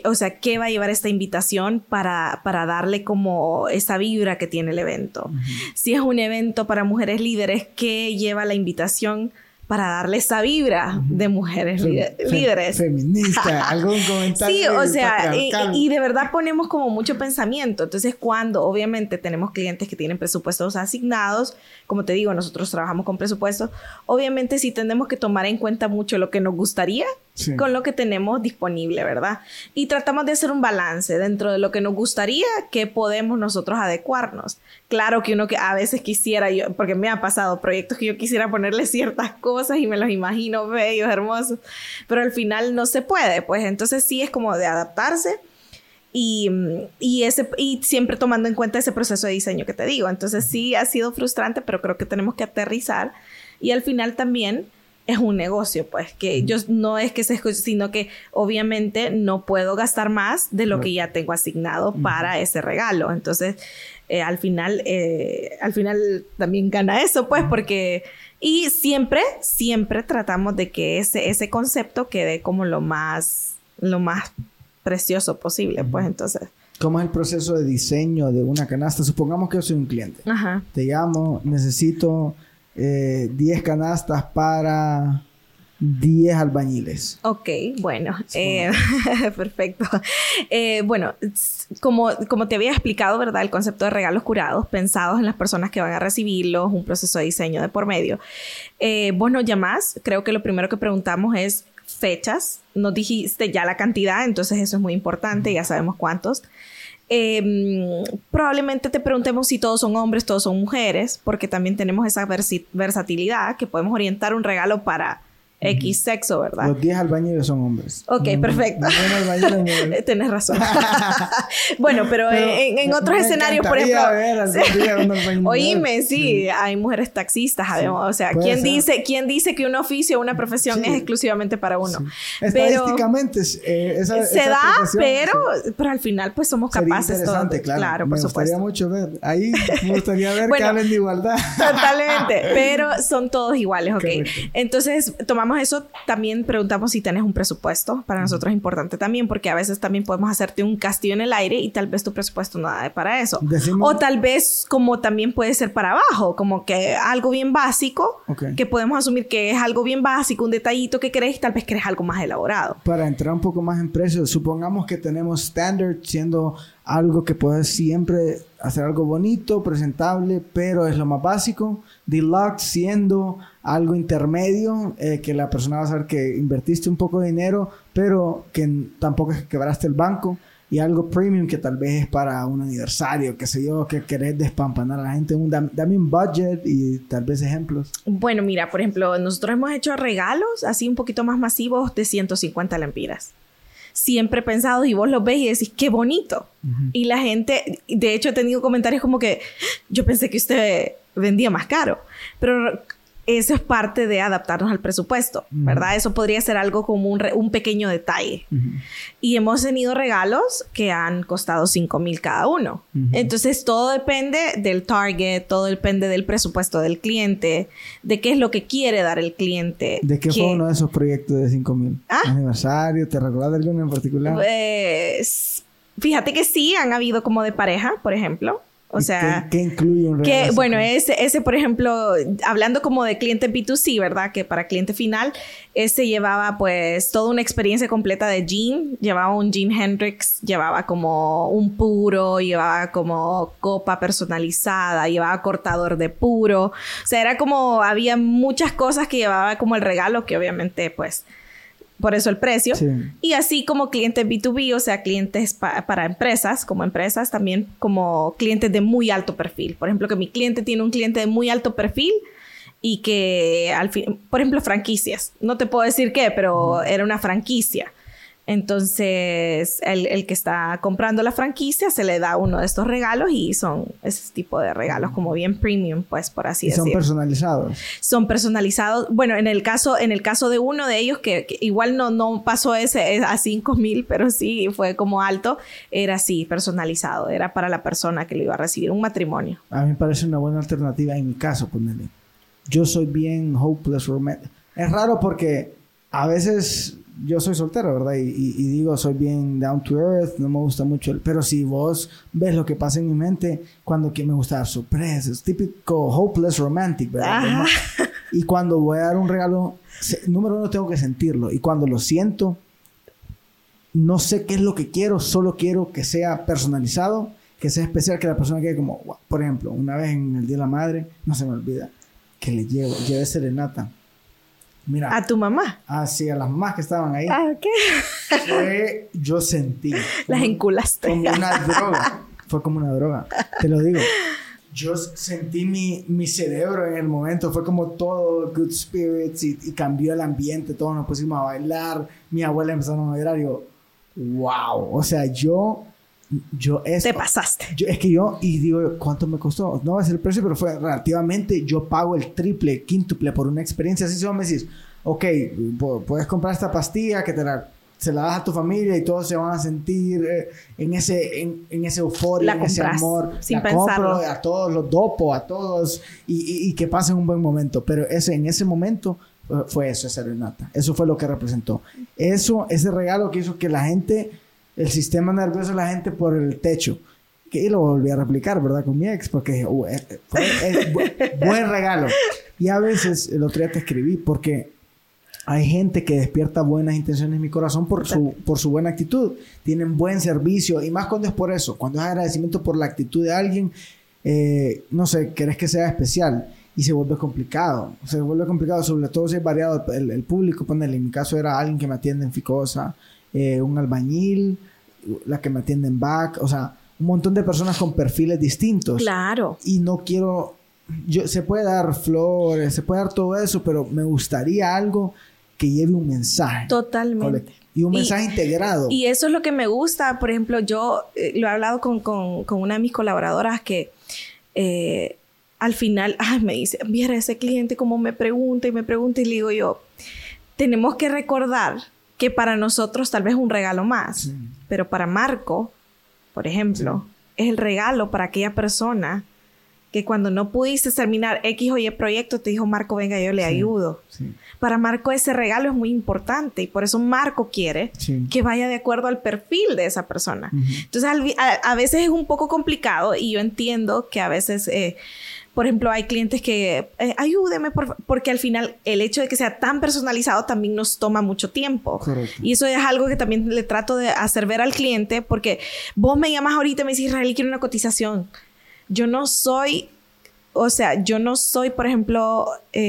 a llevar esta invitación para darle como esa vibra que tiene el evento? Uh-huh. Si es un evento para mujeres líderes, ¿qué lleva la invitación para darle esa vibra de mujeres líderes? Feminista, algún comentario. Sí, o sea, y de verdad ponemos como mucho pensamiento. Entonces, cuando obviamente tenemos clientes que tienen presupuestos asignados, como te digo, nosotros trabajamos con presupuestos, obviamente sí tenemos que tomar en cuenta mucho lo que nos gustaría con lo que tenemos disponible, ¿verdad? Y tratamos de hacer un balance dentro de lo que nos gustaría, que podemos nosotros adecuarnos. Claro que uno que a veces quisiera, porque me ha pasado proyectos que yo quisiera ponerle ciertas cosas y me los imagino bellos, hermosos, pero al final no se puede, pues entonces sí es como de adaptarse y siempre tomando en cuenta ese proceso de diseño que te digo. Entonces sí ha sido frustrante, pero creo que tenemos que aterrizar y al final también es un negocio, pues, que yo no es que sino que obviamente no puedo gastar más de lo que ya tengo asignado para ese regalo. Entonces, al final también gana eso, pues, porque... Y siempre tratamos de que ese concepto quede como lo más precioso posible, pues, entonces... ¿Cómo es el proceso de diseño de una canasta? Supongamos que yo soy un cliente. Ajá. Te llamo, necesito... 10 canastas para 10 albañiles. Ok, bueno, perfecto. Bueno, como te había explicado, ¿verdad? El concepto de regalos curados, pensados en las personas que van a recibirlos, un proceso de diseño de por medio. Vos nos llamás, creo que lo primero que preguntamos es fechas. Nos dijiste ya la cantidad, entonces eso es muy importante, ya sabemos cuántos. Probablemente te preguntemos si todos son hombres, todos son mujeres, porque también tenemos esa versatilidad que podemos orientar un regalo para X sexo, ¿verdad? Los 10 albañiles son hombres. Ok, perfecto. Tienes razón. Bueno, pero en otros escenarios, por ejemplo... Oíme, sí, hay mujeres taxistas, sabemos. O sea, ¿quién dice que un oficio o una profesión es exclusivamente para uno? Sí. Estadísticamente se da, pero al final pues somos capaces todos. Claro, por supuesto. Me gustaría mucho ver. Ahí me gustaría ver que hablen de igualdad. Totalmente. Pero son todos iguales, ok. Correcto. Entonces, tomamos hacemos eso, también preguntamos si tenés un presupuesto. Para nosotros es importante también, porque a veces también podemos hacerte un castillo en el aire y tal vez tu presupuesto no da para eso. O tal vez como también puede ser para abajo, como que algo bien básico, que podemos asumir que es algo bien básico, un detallito que querés y tal vez querés algo más elaborado. Para entrar un poco más en precios, supongamos que tenemos standard siendo algo que puedes siempre hacer algo bonito, presentable, pero es lo más básico. Deluxe siendo algo intermedio, que la persona va a saber que invertiste un poco de dinero, pero que tampoco es que quebraste el banco. Y algo premium que tal vez es para un aniversario, qué sé yo, que querés despampanar a la gente. Dame un budget y tal vez ejemplos. Bueno, mira, por ejemplo, nosotros hemos hecho regalos así un poquito más masivos de 150 lempiras. Siempre pensados, y vos los ves y decís, ¡qué bonito! Y la gente, de hecho, he tenido comentarios como que yo pensé que usted vendía más caro. Pero eso es parte de adaptarnos al presupuesto, ¿verdad? Eso podría ser algo como un pequeño detalle. Y hemos tenido regalos que han costado $5,000 cada uno. Entonces, todo depende del target, todo depende del presupuesto del cliente, de qué es lo que quiere dar el cliente. ¿De qué fue uno de esos proyectos de $5,000? ¿Aniversario? ¿Te recuerdas de alguno en particular? Pues, fíjate que sí, han habido como de pareja, por ejemplo. O sea, ¿qué incluye un regalo? Bueno, ese, por ejemplo, hablando como de cliente B2C, ¿verdad? Que para cliente final, ese llevaba pues toda una experiencia completa de gin. Llevaba un Gin Hendrix, llevaba como un puro, llevaba como copa personalizada, llevaba cortador de puro. O sea, era como, había muchas cosas que llevaba como el regalo, que obviamente pues... Por eso el precio. Sí. Y así como clientes B2B, o sea, clientes para empresas, como empresas, también como clientes de muy alto perfil. Por ejemplo, que mi cliente tiene un cliente de muy alto perfil y que, al fin, por ejemplo, franquicias. No te puedo decir qué, pero era una franquicia. Entonces, el que está comprando la franquicia se le da uno de estos regalos y son ese tipo de regalos como bien premium, pues, por así decirlo. ¿Y son personalizados? Son personalizados. Bueno, en el caso de uno de ellos, que igual no pasó ese a $5,000, pero sí fue como alto, era así, personalizado. Era para la persona que lo iba a recibir, un matrimonio. A mí me parece una buena alternativa en mi caso, ponele. Yo soy bien hopeless romantic. Es raro porque a veces... Yo soy soltero, ¿verdad? Y digo, soy bien down to earth, no me gusta mucho. Pero si vos ves lo que pasa en mi mente, cuando que me gusta dar sorpresas, típico hopeless romantic, ¿verdad? Y cuando voy a dar un regalo, número uno, tengo que sentirlo. Y cuando lo siento, no sé qué es lo que quiero, solo quiero que sea personalizado, que sea especial, que la persona quede como... Wow. Por ejemplo, una vez en el Día de la Madre, no se me olvida, que llevé serenata. Mira, ¿a tu mamá? Ah, sí, a las mamás que estaban ahí. Ah, ¿qué? Yo sentí. Las enculaste. Como una droga. Fue como una droga. Te lo digo. Yo sentí mi cerebro en el momento. Fue como todo good spirits y cambió el ambiente. Todos nos pusimos a bailar. Mi abuela empezó a bailar. Y yo, wow. O sea, te pasaste. Y digo, ¿cuánto me costó? No va a ser el precio, pero fue relativamente, yo pago el triple, quíntuple por una experiencia así. Si vos me decís, ok, puedes comprar esta pastilla que se la das a tu familia y todos se van a sentir en ese euforia, en ese amor. Sin pensarlo. Compro a todos, los dopo a todos y que pasen un buen momento. Pero en ese momento fue eso, esa serenata. Eso fue lo que representó. Ese regalo que hizo que la gente... El sistema nervioso de la gente por el techo. Y lo volví a replicar, ¿verdad? Con mi ex, porque fue buen regalo. Y a veces, el otro día te escribí, porque hay gente que despierta buenas intenciones en mi corazón por su buena actitud. Tienen buen servicio, y más cuando es por eso. Cuando es agradecimiento por la actitud de alguien, no sé, querés que sea especial. Y se vuelve complicado. Sobre todo si es variado el público. Ponele, en mi caso era alguien que me atiende en Ficosa, un albañil, la que me atiende en back, o sea, un montón de personas con perfiles distintos. Claro. Y no quiero... se puede dar flores, se puede dar todo eso, pero me gustaría algo que lleve un mensaje. Totalmente. Y un mensaje integrado. Y eso es lo que me gusta. Por ejemplo, yo lo he hablado con una de mis colaboradoras que... al final, me dice, mira, ese cliente como me pregunta y le digo yo, tenemos que recordar que para nosotros tal vez un regalo más, pero para Marco, por ejemplo, es el regalo para aquella persona que cuando no pudiste terminar X o Y proyecto, te dijo, Marco, venga, yo le ayudo. Sí. Para Marco ese regalo es muy importante y por eso Marco quiere que vaya de acuerdo al perfil de esa persona. Entonces, a veces es un poco complicado y yo entiendo que a veces... por ejemplo, hay clientes que ayúdeme porque al final el hecho de que sea tan personalizado también nos toma mucho tiempo. Correcto. Y eso es algo que también le trato de hacer ver al cliente porque vos me llamas ahorita y me dices, Israel, quiero una cotización. Yo no soy, por ejemplo,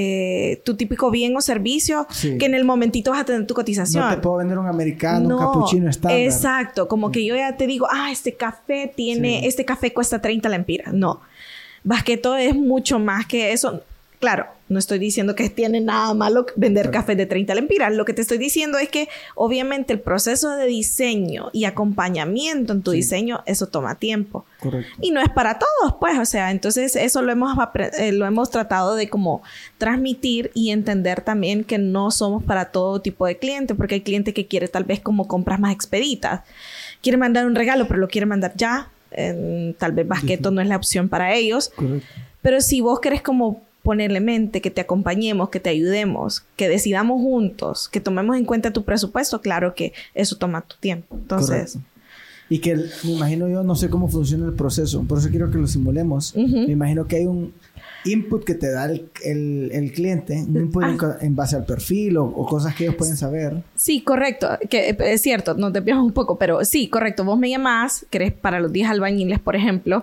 tu típico bien o servicio que en el momentito vas a tener tu cotización. No te puedo vender un americano, un cappuccino estándar. Exacto. Como que yo ya te digo, este café cuesta 30 lempiras. No. Basqueto es mucho más que eso. Claro, no estoy diciendo que tiene nada malo vender café de 30 lempiras. Lo que te estoy diciendo es que obviamente el proceso de diseño y acompañamiento en tu diseño, eso toma tiempo. Correcto. Y no es para todos, pues. O sea, entonces eso lo hemos tratado de como transmitir y entender también que no somos para todo tipo de cliente, porque hay cliente que quiere tal vez como compras más expeditas. Quiere mandar un regalo, pero lo quiere mandar ya. Tal vez Basqueto no es la opción para ellos. Correcto. Pero si vos querés como ponerle mente, que te acompañemos, que te ayudemos, que decidamos juntos, que tomemos en cuenta tu presupuesto, claro que eso toma tu tiempo. Entonces... Correcto. Y que me imagino yo, no sé cómo funciona el proceso, por eso quiero que lo simulemos. Me imagino que hay un input que te da el cliente, un input en base al perfil o cosas que ellos pueden saber. Sí, correcto. Que es cierto, nos desviamos un poco, pero sí, correcto. Vos me llamás, que eres para los 10 albañiles, por ejemplo,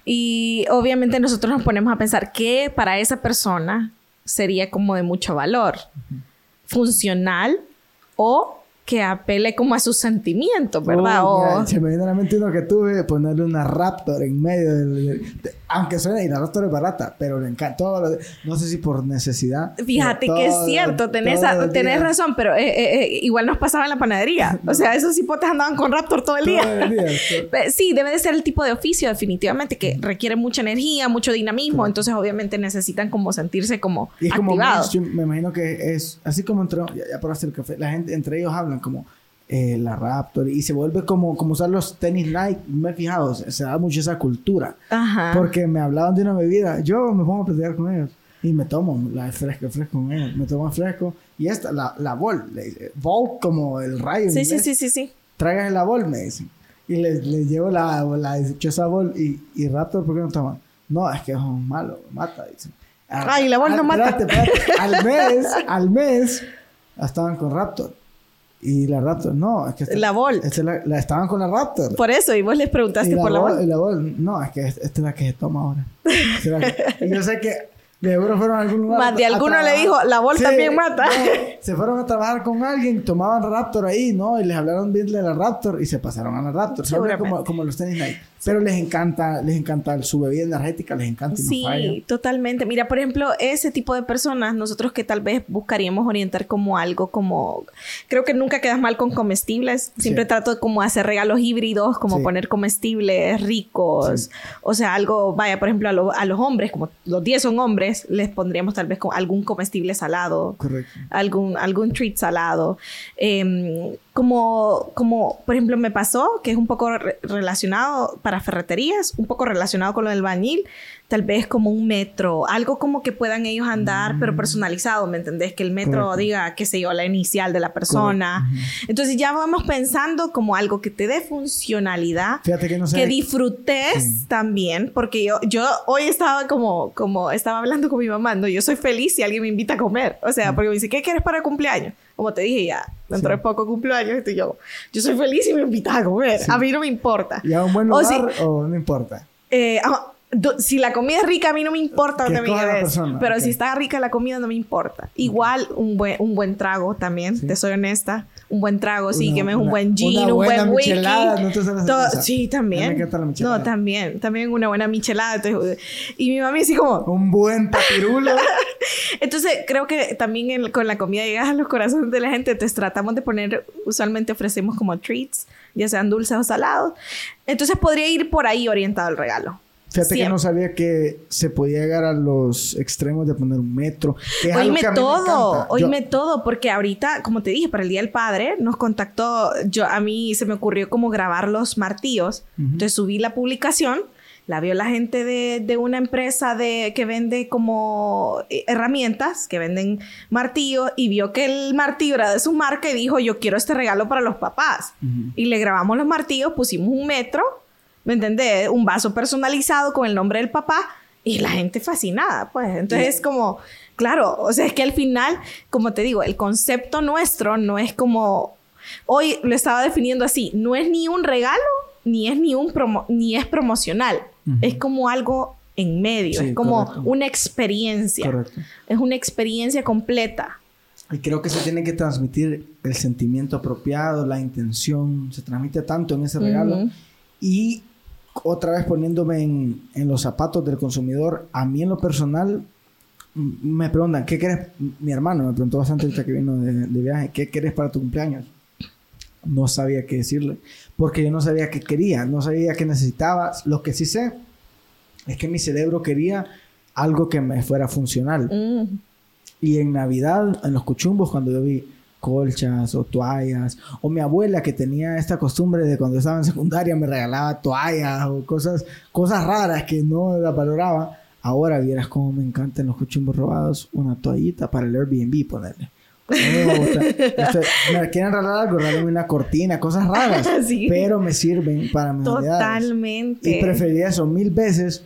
y obviamente nosotros nos ponemos a pensar que para esa persona sería como de mucho valor, funcional o que apele como a sus sentimientos, ¿verdad? Mira, se me viene a la mente uno que tuve, ponerle una Raptor en medio aunque suene, y la Raptor es barata, pero le encanta no sé si por necesidad. Fíjate que es cierto, tenés razón, pero igual nos pasaba en la panadería. O sea, esos hipotes andaban con Raptor todo el día. Sí, debe de ser el tipo de oficio definitivamente que requiere mucha energía, mucho dinamismo, entonces obviamente necesitan como sentirse como activados. Me imagino que es así como ya probaste el café, la gente entre ellos hablan como la Raptor y se vuelve como usar los tenis Nike. Me he fijado, se da mucho esa cultura. Ajá. Porque me hablaban de una bebida, yo me pongo a platicar con ellos y me tomo la fresco con ellos, me tomo fresco y esta, la Vol, Volt como el rayo. Sí. Traigas la Vol, me dicen. Y les llevo la dichosa Vol y Raptor, ¿por qué no toman? No, es que es un malo, mata, dicen. Ay, la Vol no mata. Espérate. Al mes estaban con Raptor. Y la Raptor, no, es que... La Vol. La estaban con la Raptor. Por eso, y vos les preguntaste por la Vol. Y la Vol, no, es que esta es la que se toma ahora. Y yo sé que de seguro fueron a algún lugar. Más de alguno le dijo, la Vol también mata. No, se fueron a trabajar con alguien, tomaban Raptor ahí, ¿no? Y les hablaron bien de la Raptor y se pasaron a la Raptor. Como los tenis Nike. Pero les encanta su bebida energética, les encanta y sí, no falla. Totalmente. Mira, por ejemplo, ese tipo de personas, nosotros que tal vez buscaríamos orientar como algo como... Creo que nunca quedas mal con comestibles. Siempre trato de como hacer regalos híbridos, como poner comestibles ricos. Sí. O sea, algo, vaya, por ejemplo, a los hombres, como los 10 son hombres, les pondríamos tal vez algún comestible salado. Correcto. Algún treat salado. Como, por ejemplo, me pasó, que es un poco relacionado para ferreterías, un poco relacionado con lo del bañil, tal vez como un metro, algo como que puedan ellos andar, pero personalizado, ¿me entendés? Que el metro diga, qué sé yo, la inicial de la persona. Entonces ya vamos pensando como algo que te dé funcionalidad, fíjate que, no sé, que disfrutes también, porque yo hoy estaba como estaba hablando con mi mamá, ¿no? Yo soy feliz si alguien me invita a comer, o sea, porque me dice, ¿qué quieres para el cumpleaños? Como te dije ya, dentro de poco cumpleaños, estoy yo soy feliz si me invitas a comer, a mí no me importa. ¿Y a un buen lugar o no importa? Si la comida es rica, a mí no me importa dónde me lleves. Pero okay. Si está rica la comida, no me importa. Igual, un buen trago también, te soy honesta. Un buen trago, sí, que me es un buen gin, un buen whisky. Sí, también. Me encanta la michelada. No, también una buena michelada. Entonces, y mi mami así como... Un buen papirulo. Entonces, creo que también con la comida llegas a los corazones de la gente. Entonces, tratamos de poner... Usualmente ofrecemos como treats, ya sean dulces o salados. Entonces, podría ir por ahí orientado el regalo. Fíjate que no sabía que se podía llegar a los extremos de poner un metro. Oíme todo, porque ahorita, como te dije, para el Día del Padre nos contactó, a mí se me ocurrió como grabar los martillos. Entonces subí la publicación La vio la gente de una empresa que vende como herramientas, que venden martillos, y vio que el martillo era de su marca y dijo, yo quiero este regalo para los papás. Y le grabamos los martillos, pusimos un metro, ¿me entendés? Un vaso personalizado con el nombre del papá y la gente fascinada, pues. Entonces es como, claro, o sea, es que al final, como te digo, el concepto nuestro no es como, hoy lo estaba definiendo así, no es ni un regalo, ni es promocional. Es como algo en medio, sí, es como correcto. Una experiencia. Correcto. Es una experiencia completa. Y creo que se tiene que transmitir el sentimiento apropiado, la intención, se transmite tanto en ese regalo. Y otra vez poniéndome en los zapatos del consumidor, a mí en lo personal me preguntan, ¿qué quieres? Mi hermano me preguntó bastante ahorita que vino de viaje, ¿qué quieres para tu cumpleaños? No sabía qué decirle, porque yo no sabía qué quería, no sabía qué necesitaba. Lo que sí sé es que mi cerebro quería algo que me fuera funcional. Y en Navidad, en los cuchumbos, cuando yo vi colchas o toallas, o mi abuela que tenía esta costumbre de cuando estaba en secundaria me regalaba toallas o cosas raras que no la valoraba. Ahora vieras cómo me encantan los cuchumbos robados, una toallita para el Airbnb ponerle. Me quieren regalar algo, regalarme una cortina, cosas raras, sí. Pero me sirven para mis navidades. Totalmente. Y preferiría eso 1000 veces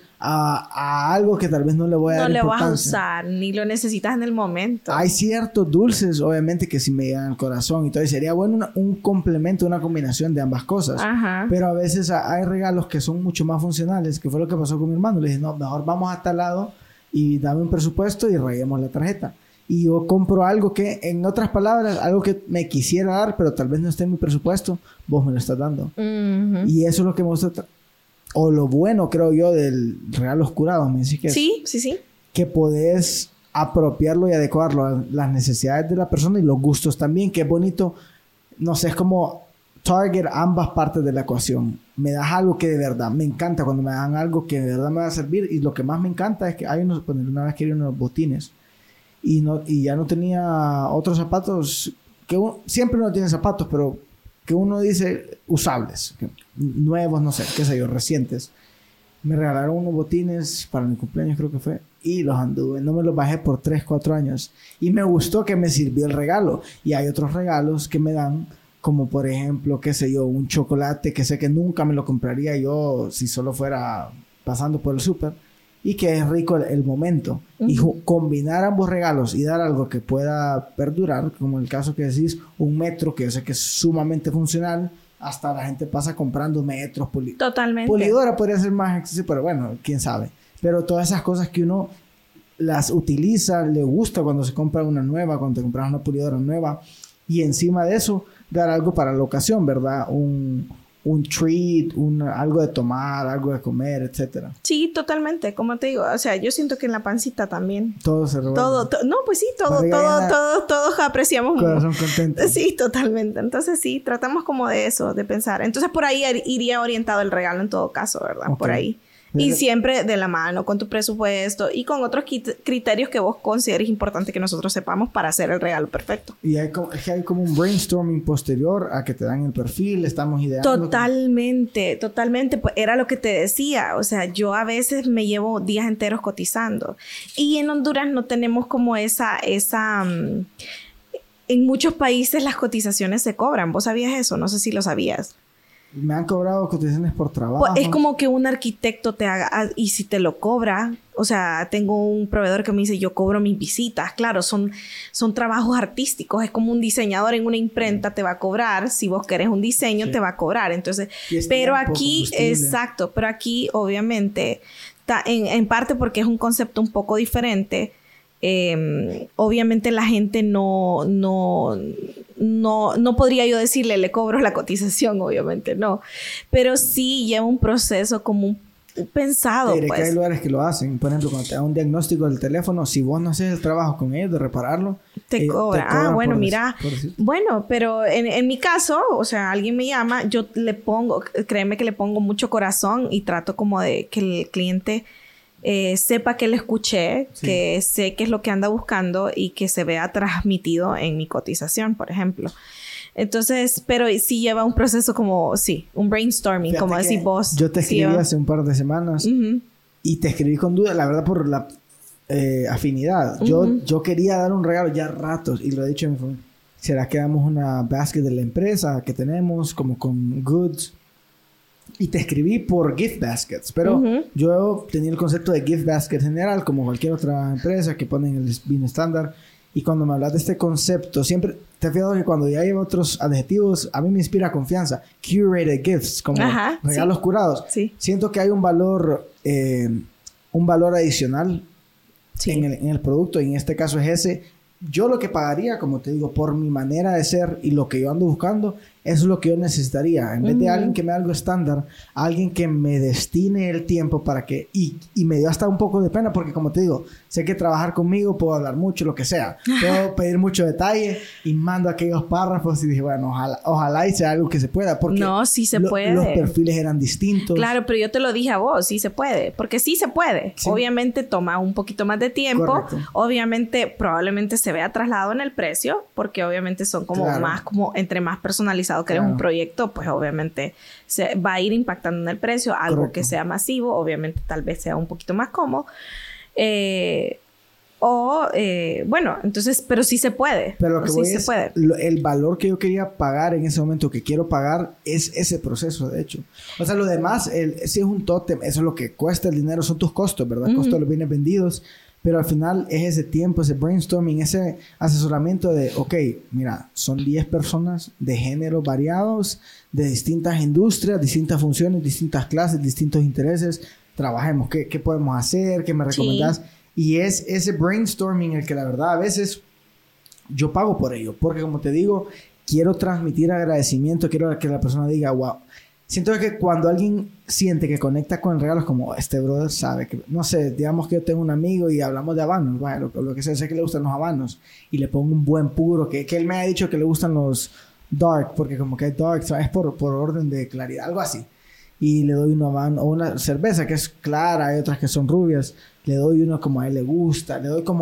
a algo que tal vez no le voy a dar importancia. No le vas a usar, ni lo necesitas en el momento. Hay ciertos dulces, obviamente, que sí me llegan al corazón y todo. Y sería bueno un complemento, una combinación de ambas cosas. Ajá. Pero a veces hay regalos que son mucho más funcionales, que fue lo que pasó con mi hermano. Le dije, no, mejor vamos a tal lado y dame un presupuesto y rayemos la tarjeta. Y yo compro algo que, en otras palabras, algo que me quisiera dar, pero tal vez no esté en mi presupuesto, vos me lo estás dando. Y eso es lo que me gusta, o lo bueno, creo yo, del regalo curado. ¿Me decís que sí. Que podés apropiarlo y adecuarlo a las necesidades de la persona y los gustos también, que es bonito. No sé, es como target ambas partes de la ecuación. Me das algo que de verdad me encanta cuando me dan algo que de verdad me va a servir. Y lo que más me encanta es que hay una vez quería unos botines. Y ya no tenía otros zapatos, siempre uno tiene zapatos, pero que uno dice usables, nuevos, no sé, qué sé yo, recientes. Me regalaron unos botines para mi cumpleaños, creo que fue, y los anduve, no me los bajé por 3-4 años. Y me gustó que me sirvió el regalo. Y hay otros regalos que me dan, como por ejemplo, qué sé yo, un chocolate que sé que nunca me lo compraría yo si solo fuera pasando por el súper. Y que es rico el momento. Y combinar ambos regalos y dar algo que pueda perdurar, como el caso que decís, un metro que yo sé que es sumamente funcional. Hasta la gente pasa comprando metros. Totalmente. Pulidora podría ser más excesivo, pero bueno, quién sabe. Pero todas esas cosas que uno las utiliza, le gusta cuando se compra una nueva, cuando te compras una pulidora nueva. Y encima de eso, dar algo para la ocasión, ¿verdad? Un treat, algo de tomar, algo de comer, etcétera. Sí, totalmente, como te digo, o sea, yo siento que en la pancita también. Todo se revuelve. No, pues sí, todos apreciamos. Corazón contento. Sí, totalmente. Entonces sí, tratamos como de eso, de pensar. Entonces por ahí iría orientado el regalo en todo caso, ¿verdad? Okay. Por ahí. Y siempre de la mano con tu presupuesto y con otros criterios que vos consideres importante que nosotros sepamos para hacer el regalo perfecto. Y hay como un brainstorming posterior a que te dan el perfil, estamos ideando. Totalmente. Pues era lo que te decía. O sea, yo a veces me llevo días enteros cotizando. Y en Honduras no tenemos como esa en muchos países las cotizaciones se cobran. ¿Vos sabías eso? No sé si lo sabías. Me han cobrado cotizaciones por trabajo. Pues es como que un arquitecto te haga... Y si te lo cobra... O sea, tengo un proveedor que me dice... Yo cobro mis visitas. Claro, son trabajos artísticos. Es como un diseñador en una imprenta te va a cobrar. Si vos querés un diseño, te va a cobrar. Entonces... Pero aquí... Exacto. Pero aquí, obviamente... En parte porque es un concepto un poco diferente... obviamente la gente no podría yo decirle le cobro la cotización, obviamente no, pero sí lleva un proceso como pensado. Que hay lugares que lo hacen, por ejemplo cuando te da un diagnóstico del teléfono, si vos no haces el trabajo con ellos de repararlo, te cobra. Bueno, mira, bueno, pero en mi caso, o sea, alguien me llama, yo le pongo, créeme que le pongo mucho corazón y trato como de que el cliente sepa que le escuché, sí, que sé qué es lo que anda buscando y que se vea transmitido en mi cotización, por ejemplo. Entonces, pero sí lleva un proceso como, sí, un brainstorming, Fíjate como decís vos. Yo te escribí hace un par de semanas y te escribí con duda, la verdad, por la afinidad. Yo quería dar un regalo ya ratos y lo he dicho a mi familia. ¿Será que damos una basket de la empresa que tenemos, como con goods? Y te escribí por gift baskets, pero yo tenía el concepto de gift basket general, como cualquier otra empresa que ponen el vino estándar. Y cuando me hablas de este concepto, siempre te he fijado que cuando ya hay otros adjetivos, a mí me inspira confianza. Curated gifts, como regalos curados. Sí. Siento que hay un valor adicional en el producto, y en este caso es ese. Yo lo que pagaría, como te digo, por mi manera de ser y lo que yo ando buscando, es lo que yo necesitaría. En vez de alguien que me dé algo estándar, alguien que me destine el tiempo para que... Y me dio hasta un poco de pena porque, como te digo, sé que trabajar conmigo, puedo hablar mucho, lo que sea. Puedo pedir mucho detalle y mando aquellos párrafos y dije, bueno, ojalá y sea algo que se pueda. Porque no, sí se puede. Los perfiles eran distintos. Claro, pero yo te lo dije a vos, sí se puede. Porque sí se puede. Sí. Obviamente toma un poquito más de tiempo. Correcto. Obviamente, probablemente se vea trasladado en el precio, porque obviamente son como más, como entre más personalizado que eres un proyecto, pues obviamente se va a ir impactando en el precio. Algo que sea masivo, obviamente tal vez sea un poquito más cómodo. Bueno, entonces, pero sí se puede. Pero lo que voy sí es, se puede. El valor que yo quería pagar en ese momento, que quiero pagar, es ese proceso, de hecho. O sea, lo demás, si es un tótem, eso es lo que cuesta el dinero, son tus costos, ¿verdad? Costos de los bienes vendidos. Pero al final es ese tiempo, ese brainstorming, ese asesoramiento de, ok, mira, son 10 personas de géneros variados, de distintas industrias, distintas funciones, distintas clases, distintos intereses. Trabajemos, ¿qué podemos hacer? ¿Qué me recomendás? Sí. Y es ese brainstorming el que la verdad a veces yo pago por ello. Porque como te digo, quiero transmitir agradecimiento, quiero que la persona diga, wow. Siento que cuando alguien siente que conecta con el regalo es como, este brother sabe que, no sé, digamos que yo tengo un amigo y hablamos de habanos, bueno, lo que sea, sé que le gustan los habanos y le pongo un buen puro, que él me ha dicho que le gustan los dark, porque como que hay dark, es por orden de claridad, algo así. Y le doy un habano, o una cerveza que es clara, hay otras que son rubias, le doy uno como a él le gusta,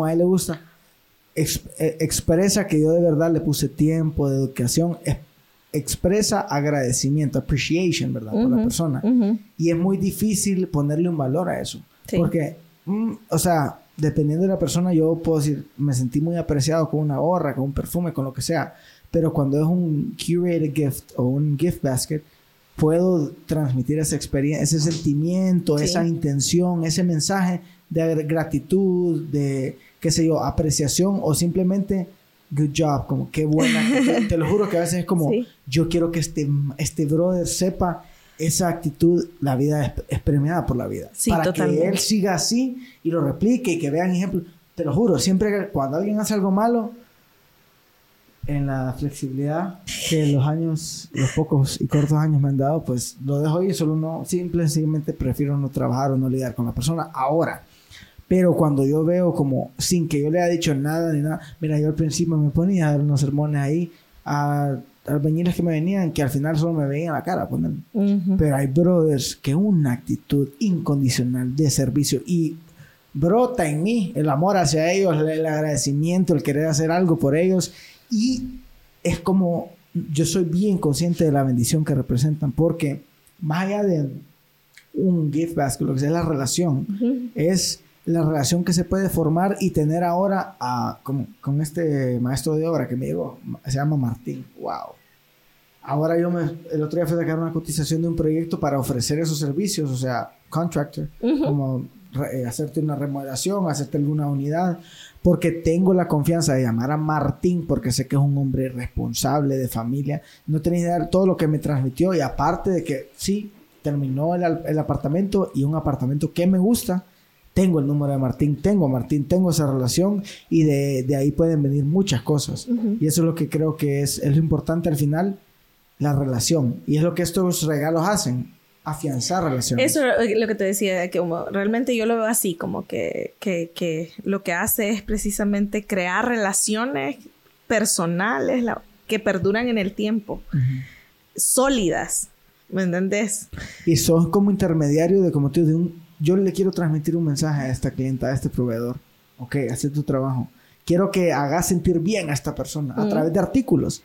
expresa que yo de verdad le puse tiempo, de educación, expresa agradecimiento, appreciation, ¿verdad? Por la persona. Y es muy difícil ponerle un valor a eso. Sí. Porque, o sea, dependiendo de la persona, yo puedo decir, me sentí muy apreciado con una gorra, con un perfume, con lo que sea. Pero cuando es un curated gift o un gift basket, puedo transmitir esa experiencia, ese sentimiento, esa intención, ese mensaje de gratitud, de, qué sé yo, apreciación o simplemente... good job, como qué buena. Te lo juro que a veces es como, yo quiero que este brother sepa esa actitud, la vida es premiada por la vida. Sí, para totalmente. Que él siga así y lo replique y que vean ejemplos. Te lo juro, siempre cuando alguien hace algo malo, en la flexibilidad que los pocos y cortos años me han dado, pues lo dejo ir, solo no, simplemente prefiero no trabajar o no lidiar con la persona ahora. Pero cuando yo veo como, sin que yo le haya dicho nada ni nada, mira, yo al principio me ponía a dar unos sermones ahí a albañiles que me venían, que al final solo me veían la cara. Pues, pero hay brothers que una actitud incondicional de servicio y brota en mí el amor hacia ellos, el agradecimiento, el querer hacer algo por ellos. Y es como, yo soy bien consciente de la bendición que representan, porque más allá de un gift basket, lo que sea la relación, es la relación que se puede formar y tener ahora con este maestro de obra que me llegó, se llama Martín. Wow. Ahora el otro día fui a sacar una cotización de un proyecto para ofrecer esos servicios, o sea, contractor, como hacerte una remodelación, hacerte alguna unidad, porque tengo la confianza de llamar a Martín, porque sé que es un hombre responsable de familia. No tenía idea de todo lo que me transmitió, y aparte de que sí, terminó el apartamento, y un apartamento que me gusta. Tengo el número de Martín, tengo esa relación, y de ahí pueden venir muchas cosas. Y eso es lo que creo que es lo importante al final, la relación. Y es lo que estos regalos hacen, afianzar relaciones. Eso es lo que te decía, que como realmente yo lo veo así, como que lo que hace es precisamente crear relaciones personales que perduran en el tiempo, sólidas, ¿me entendés? Y sos como intermediario yo le quiero transmitir un mensaje a esta clienta, a este proveedor. Ok, haz tu trabajo. quiero que hagas sentir bien a esta persona a través de artículos.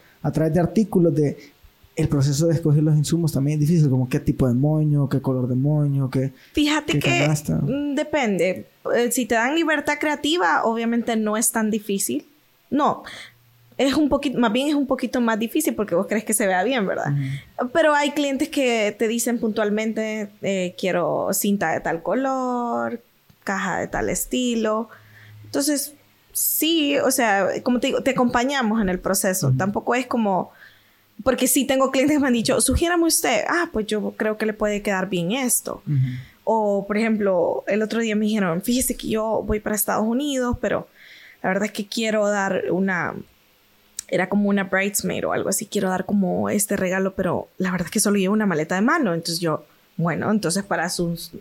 El proceso de escoger los insumos también es difícil, como qué tipo de moño, qué color de moño, Fíjate qué que canasta. Depende. Si te dan libertad creativa, obviamente no es tan difícil. No, más bien es un poquito más difícil porque vos crees que se vea bien, ¿verdad? Pero hay clientes que te dicen puntualmente, quiero cinta de tal color, caja de tal estilo. Entonces, sí, o sea, como te digo, te acompañamos en el proceso. Tampoco es como... Porque sí tengo clientes que me han dicho, sugiérame usted, pues yo creo que le puede quedar bien esto. O, por ejemplo, el otro día me dijeron, fíjese que yo voy para Estados Unidos, pero la verdad es que quiero dar era como una bridesmaid o algo así, quiero dar como este regalo, pero la verdad es que solo llevo una maleta de mano. Entonces yo, bueno, entonces para sus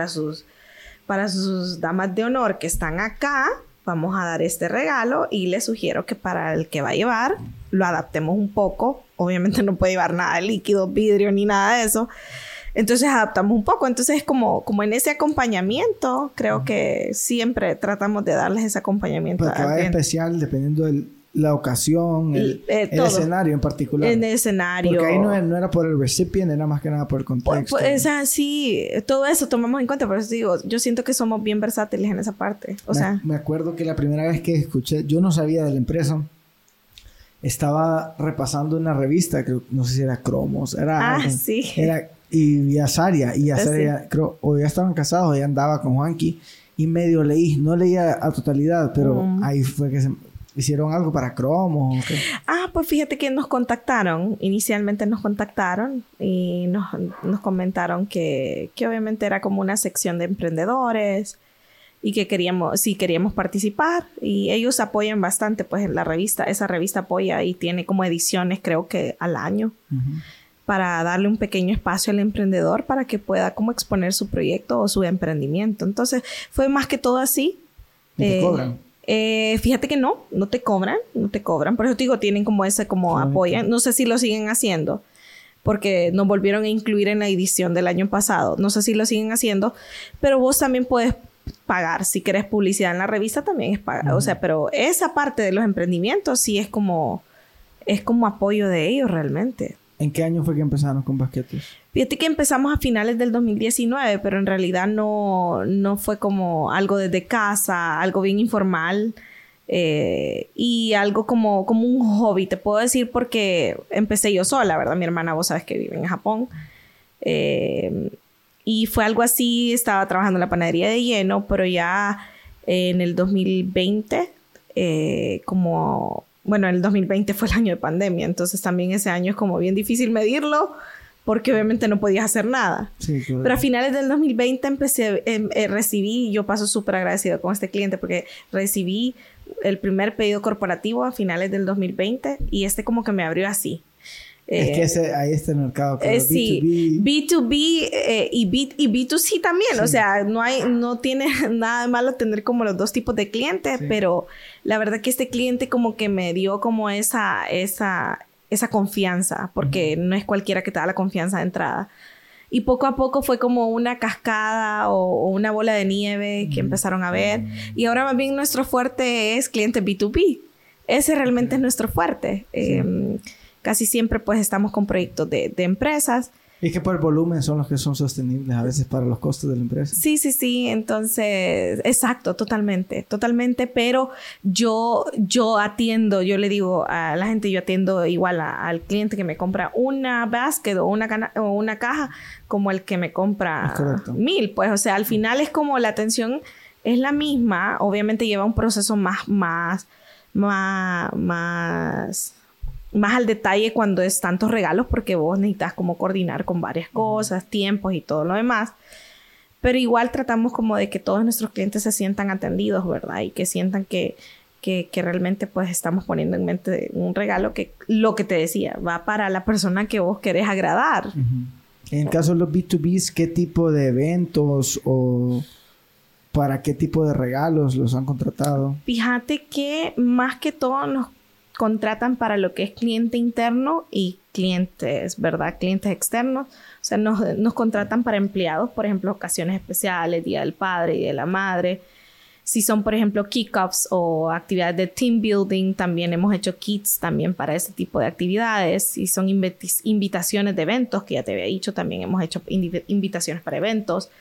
damas de honor que están acá, vamos a dar este regalo y les sugiero que para el que va a llevar, lo adaptemos un poco. Obviamente no puede llevar nada de líquido, vidrio, ni nada de eso. Entonces adaptamos un poco. Entonces como en ese acompañamiento, creo que siempre tratamos de darles ese acompañamiento. Porque va especial dependiendo de la ocasión, el escenario en particular. En el escenario. Porque ahí no era por el recipient, era más que nada por el contexto. Pues, sí, todo eso tomamos en cuenta. Por eso digo, yo siento que somos bien versátiles en esa parte. Me acuerdo que la primera vez que escuché, yo no sabía de la empresa. Estaba repasando una revista, creo, no sé si era Cromos, sí. Y a Saria, creo, o ya estaban casados, ella andaba con Juanqui, y medio leí, no leía a totalidad, pero ahí fue que se hicieron algo para Cromos. ¿Okay? Pues fíjate que inicialmente nos contactaron y nos comentaron que obviamente era como una sección de emprendedores, y que queríamos participar, y ellos apoyan bastante pues en la revista. Esa revista apoya y tiene como ediciones, creo que al año, para darle un pequeño espacio al emprendedor para que pueda como exponer su proyecto o su emprendimiento. Entonces fue más que todo así. ¿Y te cobran? Fíjate que no te cobran. Por eso te digo, tienen como ese apoyan. No sé si lo siguen haciendo, porque nos volvieron a incluir en la edición del año pasado. No sé si lo siguen haciendo, pero vos también puedes pagar. Si querés publicidad en la revista, también es pagar. O sea, pero esa parte de los emprendimientos sí es como apoyo de ellos realmente. ¿En qué año fue que empezaron con Basquetos? Fíjate que empezamos a finales del 2019, pero en realidad no fue como algo desde casa, algo bien informal, y algo como un hobby, te puedo decir, porque empecé yo sola, ¿verdad? Mi hermana, vos sabes que vive en Japón. Y fue algo así, estaba trabajando en la panadería de lleno, pero ya en el 2020, el 2020 fue el año de pandemia, entonces también ese año es como bien difícil medirlo, porque obviamente no podías hacer nada. Sí, claro. Pero a finales del 2020 recibí, yo paso súper agradecido con este cliente, porque recibí el primer pedido corporativo a finales del 2020, y como que me abrió así. Es que ahí está el mercado. Sí, B2B y B2C también. Sí. O sea, no tiene nada de malo tener como los dos tipos de clientes, sí. Pero la verdad que este cliente como que me dio como esa confianza, porque no es cualquiera que te da la confianza de entrada. Y poco a poco fue como una cascada o una bola de nieve que empezaron a ver. Y ahora más bien nuestro fuerte es cliente B2B. Ese realmente es nuestro fuerte. Sí. Casi siempre pues estamos con proyectos de empresas. Y que por el volumen son los que son sostenibles a veces para los costos de la empresa. Sí. Entonces, exacto, totalmente. Pero yo atiendo, yo le digo a la gente, yo atiendo igual al cliente que me compra una basket o una caja como el que me compra 1000. Pues, o sea, al final es como la atención es la misma. Obviamente lleva un proceso más al detalle cuando es tantos regalos, porque vos necesitas como coordinar con varias cosas, tiempos y todo lo demás. Pero igual tratamos como de que todos nuestros clientes se sientan atendidos, ¿verdad? Y que sientan que realmente pues estamos poniendo en mente un regalo que, lo que te decía, va para la persona que vos querés agradar. En el caso de los B2Bs, ¿qué tipo de eventos o para qué tipo de regalos los han contratado? Fíjate que más que todo nos contratan para lo que es cliente interno y clientes, ¿verdad? Clientes externos. O sea, nos contratan para empleados, por ejemplo, ocasiones especiales, Día del Padre y de la Madre. Si son, por ejemplo, kick-offs o actividades de team building, también hemos hecho kits también para ese tipo de actividades. Si son invitaciones de eventos, que ya te había dicho, también hemos hecho invitaciones para eventos.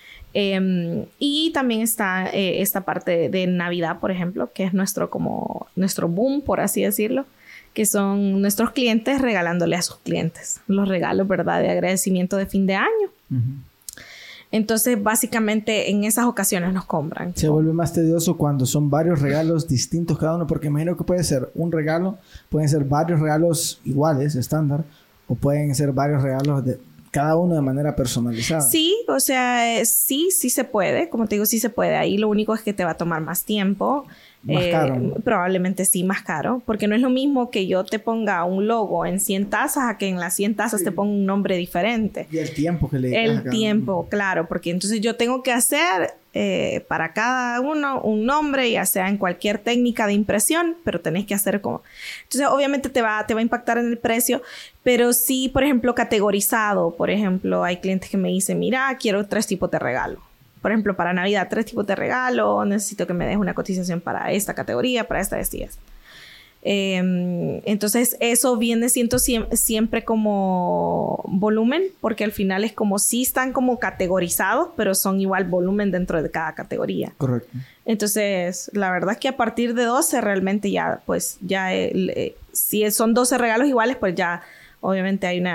Y también está esta parte de Navidad, por ejemplo, que es nuestro boom, por así decirlo, que son nuestros clientes regalándole a sus clientes los regalos, ¿verdad? De agradecimiento de fin de año. Entonces, básicamente, en esas ocasiones nos compran. Se vuelve más tedioso cuando son varios regalos distintos cada uno, porque imagino que puede ser un regalo, pueden ser varios regalos iguales, estándar, o pueden ser varios regalos de cada uno de manera personalizada. Sí, o sea, sí se puede. Como te digo, sí se puede. Ahí lo único es que te va a tomar más tiempo. Más caro. Probablemente sí, más caro. Porque no es lo mismo que yo te ponga un logo en 100 tazas a que en las 100 tazas te ponga un nombre diferente. Y el tiempo que le El tiempo, claro. Porque entonces yo tengo que hacer para cada uno un nombre, ya sea en cualquier técnica de impresión, pero tenés que hacer como... Entonces, obviamente te va a impactar en el precio, pero sí, por ejemplo, categorizado. Por ejemplo, hay clientes que me dicen, mira, quiero 3 tipos de regalo. Por ejemplo, para Navidad, 3 tipos de regalo. Necesito que me des una cotización para esta categoría, para esta de estas. Entonces, eso viene siendo siempre como volumen, porque al final es como si están como categorizados, pero son igual volumen dentro de cada categoría. Correcto. Entonces, la verdad es que a partir de 12 realmente ya, pues, ya si son 12 regalos iguales, pues ya obviamente hay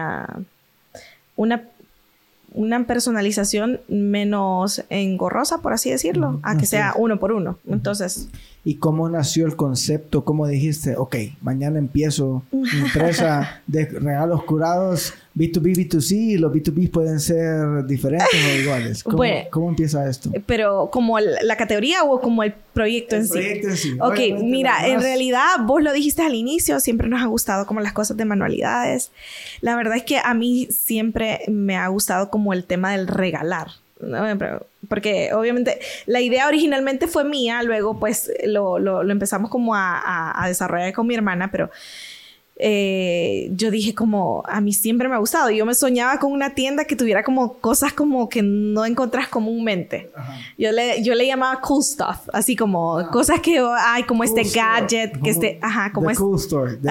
una personalización menos engorrosa, por así decirlo, a que sea uno por uno. Entonces... ¿Y cómo nació el concepto? ¿Cómo dijiste, ok, mañana empiezo mi empresa de regalos curados, B2B, B2C, y los B2B pueden ser diferentes o iguales? ¿Cómo empieza esto? Pero, ¿como la categoría o como el proyecto en sí? El proyecto en sí. Ok, mira, en realidad, vos lo dijiste al inicio, siempre nos ha gustado como las cosas de manualidades. La verdad es que a mí siempre me ha gustado como el tema del regalar, ¿no? Porque obviamente la idea originalmente fue mía, luego pues lo empezamos como a desarrollar con mi hermana, pero yo dije como a mí siempre me ha gustado. Yo me soñaba con una tienda que tuviera como cosas como que no encontrás comúnmente. Yo le llamaba cool stuff, así como cosas que hay como cool este gadget store. Que como the cool store.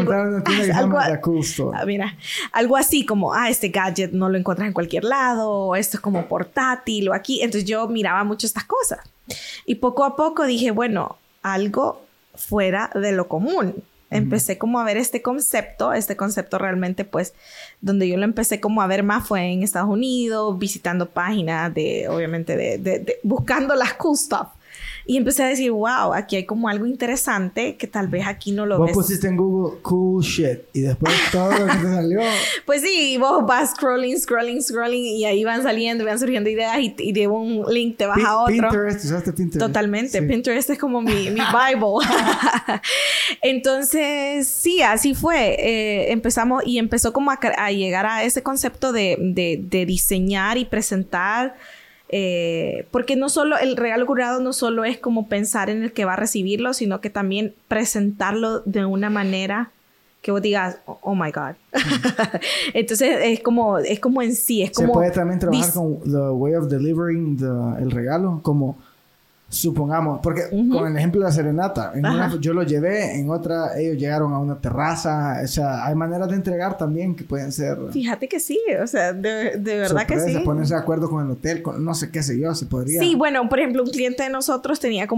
Mira, algo así como este gadget no lo encuentras en cualquier lado, o esto es como portátil o aquí. Entonces yo miraba mucho estas cosas y poco a poco dije, bueno, algo fuera de lo común. Empecé como a ver este concepto realmente pues donde yo lo empecé como a ver más fue en Estados Unidos, visitando páginas obviamente de buscando las cool stuff. Y empecé a decir, wow, aquí hay como algo interesante que tal vez aquí no lo ves. Vos pusiste en Google cool shit y después todo lo que te salió. Pues sí, vos vas scrolling y ahí van surgiendo ideas y de un link te vas a otro. Pinterest, ¿usaste Pinterest? Totalmente, sí. Pinterest es como mi Bible. Entonces, sí, así fue. Empezó como a llegar a ese concepto de diseñar y presentar. Porque no solo el regalo curado no solo es como pensar en el que va a recibirlo, sino que también presentarlo de una manera que vos digas, oh my God. Entonces es como en sí, es como... Se puede también trabajar con the way of delivering el regalo, como supongamos, porque con el ejemplo de la serenata, en una yo lo llevé, en otra ellos llegaron a una terraza, o sea, hay maneras de entregar también que pueden ser... Fíjate que sí, o sea, de verdad que sí. Ponerse de acuerdo con el hotel, no sé qué sé yo, se podría... Sí, bueno, por ejemplo, un cliente de nosotros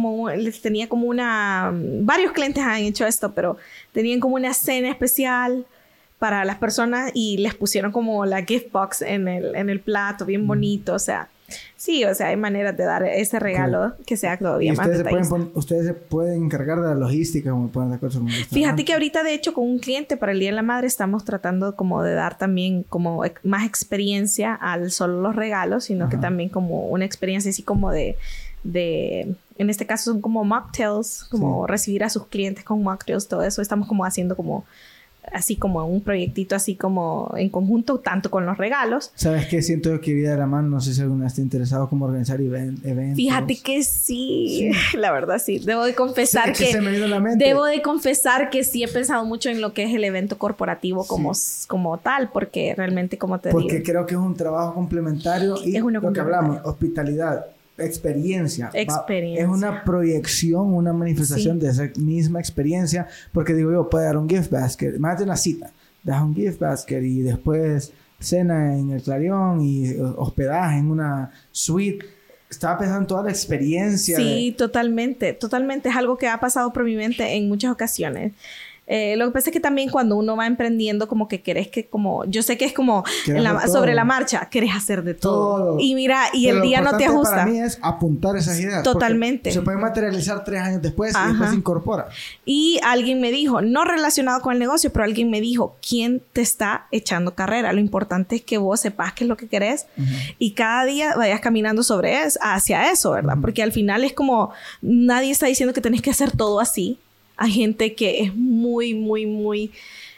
varios clientes han hecho esto, pero tenían como una cena especial para las personas y les pusieron como la gift box en el plato, bien bonito, o sea... Sí, o sea, hay maneras de dar ese regalo que sea todavía más detallista. Ustedes se pueden encargar de la logística, como pueden de acuerdo con el Fíjate que ahorita, de hecho, con un cliente para el Día de la Madre estamos tratando como de dar también como más experiencia al solo los regalos, sino que también como una experiencia así como de en este caso son como mocktails, como recibir a sus clientes con mocktails, todo eso. Estamos como haciendo como así como un proyectito así como en conjunto, tanto con los regalos. ¿Sabes qué? Siento que iría de la mano. No sé si alguna está interesado como organizar eventos. Fíjate que sí. La verdad sí. Debo de confesar que se me vino a la mente. Debo de confesar que sí he pensado mucho en lo que es el evento corporativo como tal, porque realmente como te digo. Porque creo que es un trabajo complementario y es lo que hablamos, hospitalidad. experiencia. Experiencia. Es una proyección, una manifestación de esa misma experiencia. Porque digo yo, puede dar un gift basket. Imagínate una cita. Das un gift basket y después cena en el Clarion y hospedaje en una suite. Estaba pensando en toda la experiencia. Sí, totalmente. Totalmente. Es algo que ha pasado por mi mente en muchas ocasiones. Lo que pasa es que también cuando uno va emprendiendo, como que querés que como... Yo sé que es como sobre la marcha, querés hacer de todo. Y mira, y el día no te ajusta. Para mí es apuntar esas ideas. Totalmente. Se puede materializar 3 años después y después se incorpora. Y alguien me dijo, no relacionado con el negocio, pero alguien me dijo, ¿quién te está echando carrera? Lo importante es que vos sepas qué es lo que querés y cada día vayas caminando hacia eso, ¿verdad? Porque al final es como, nadie está diciendo que tenés que hacer todo así. Hay gente que es muy, muy, muy,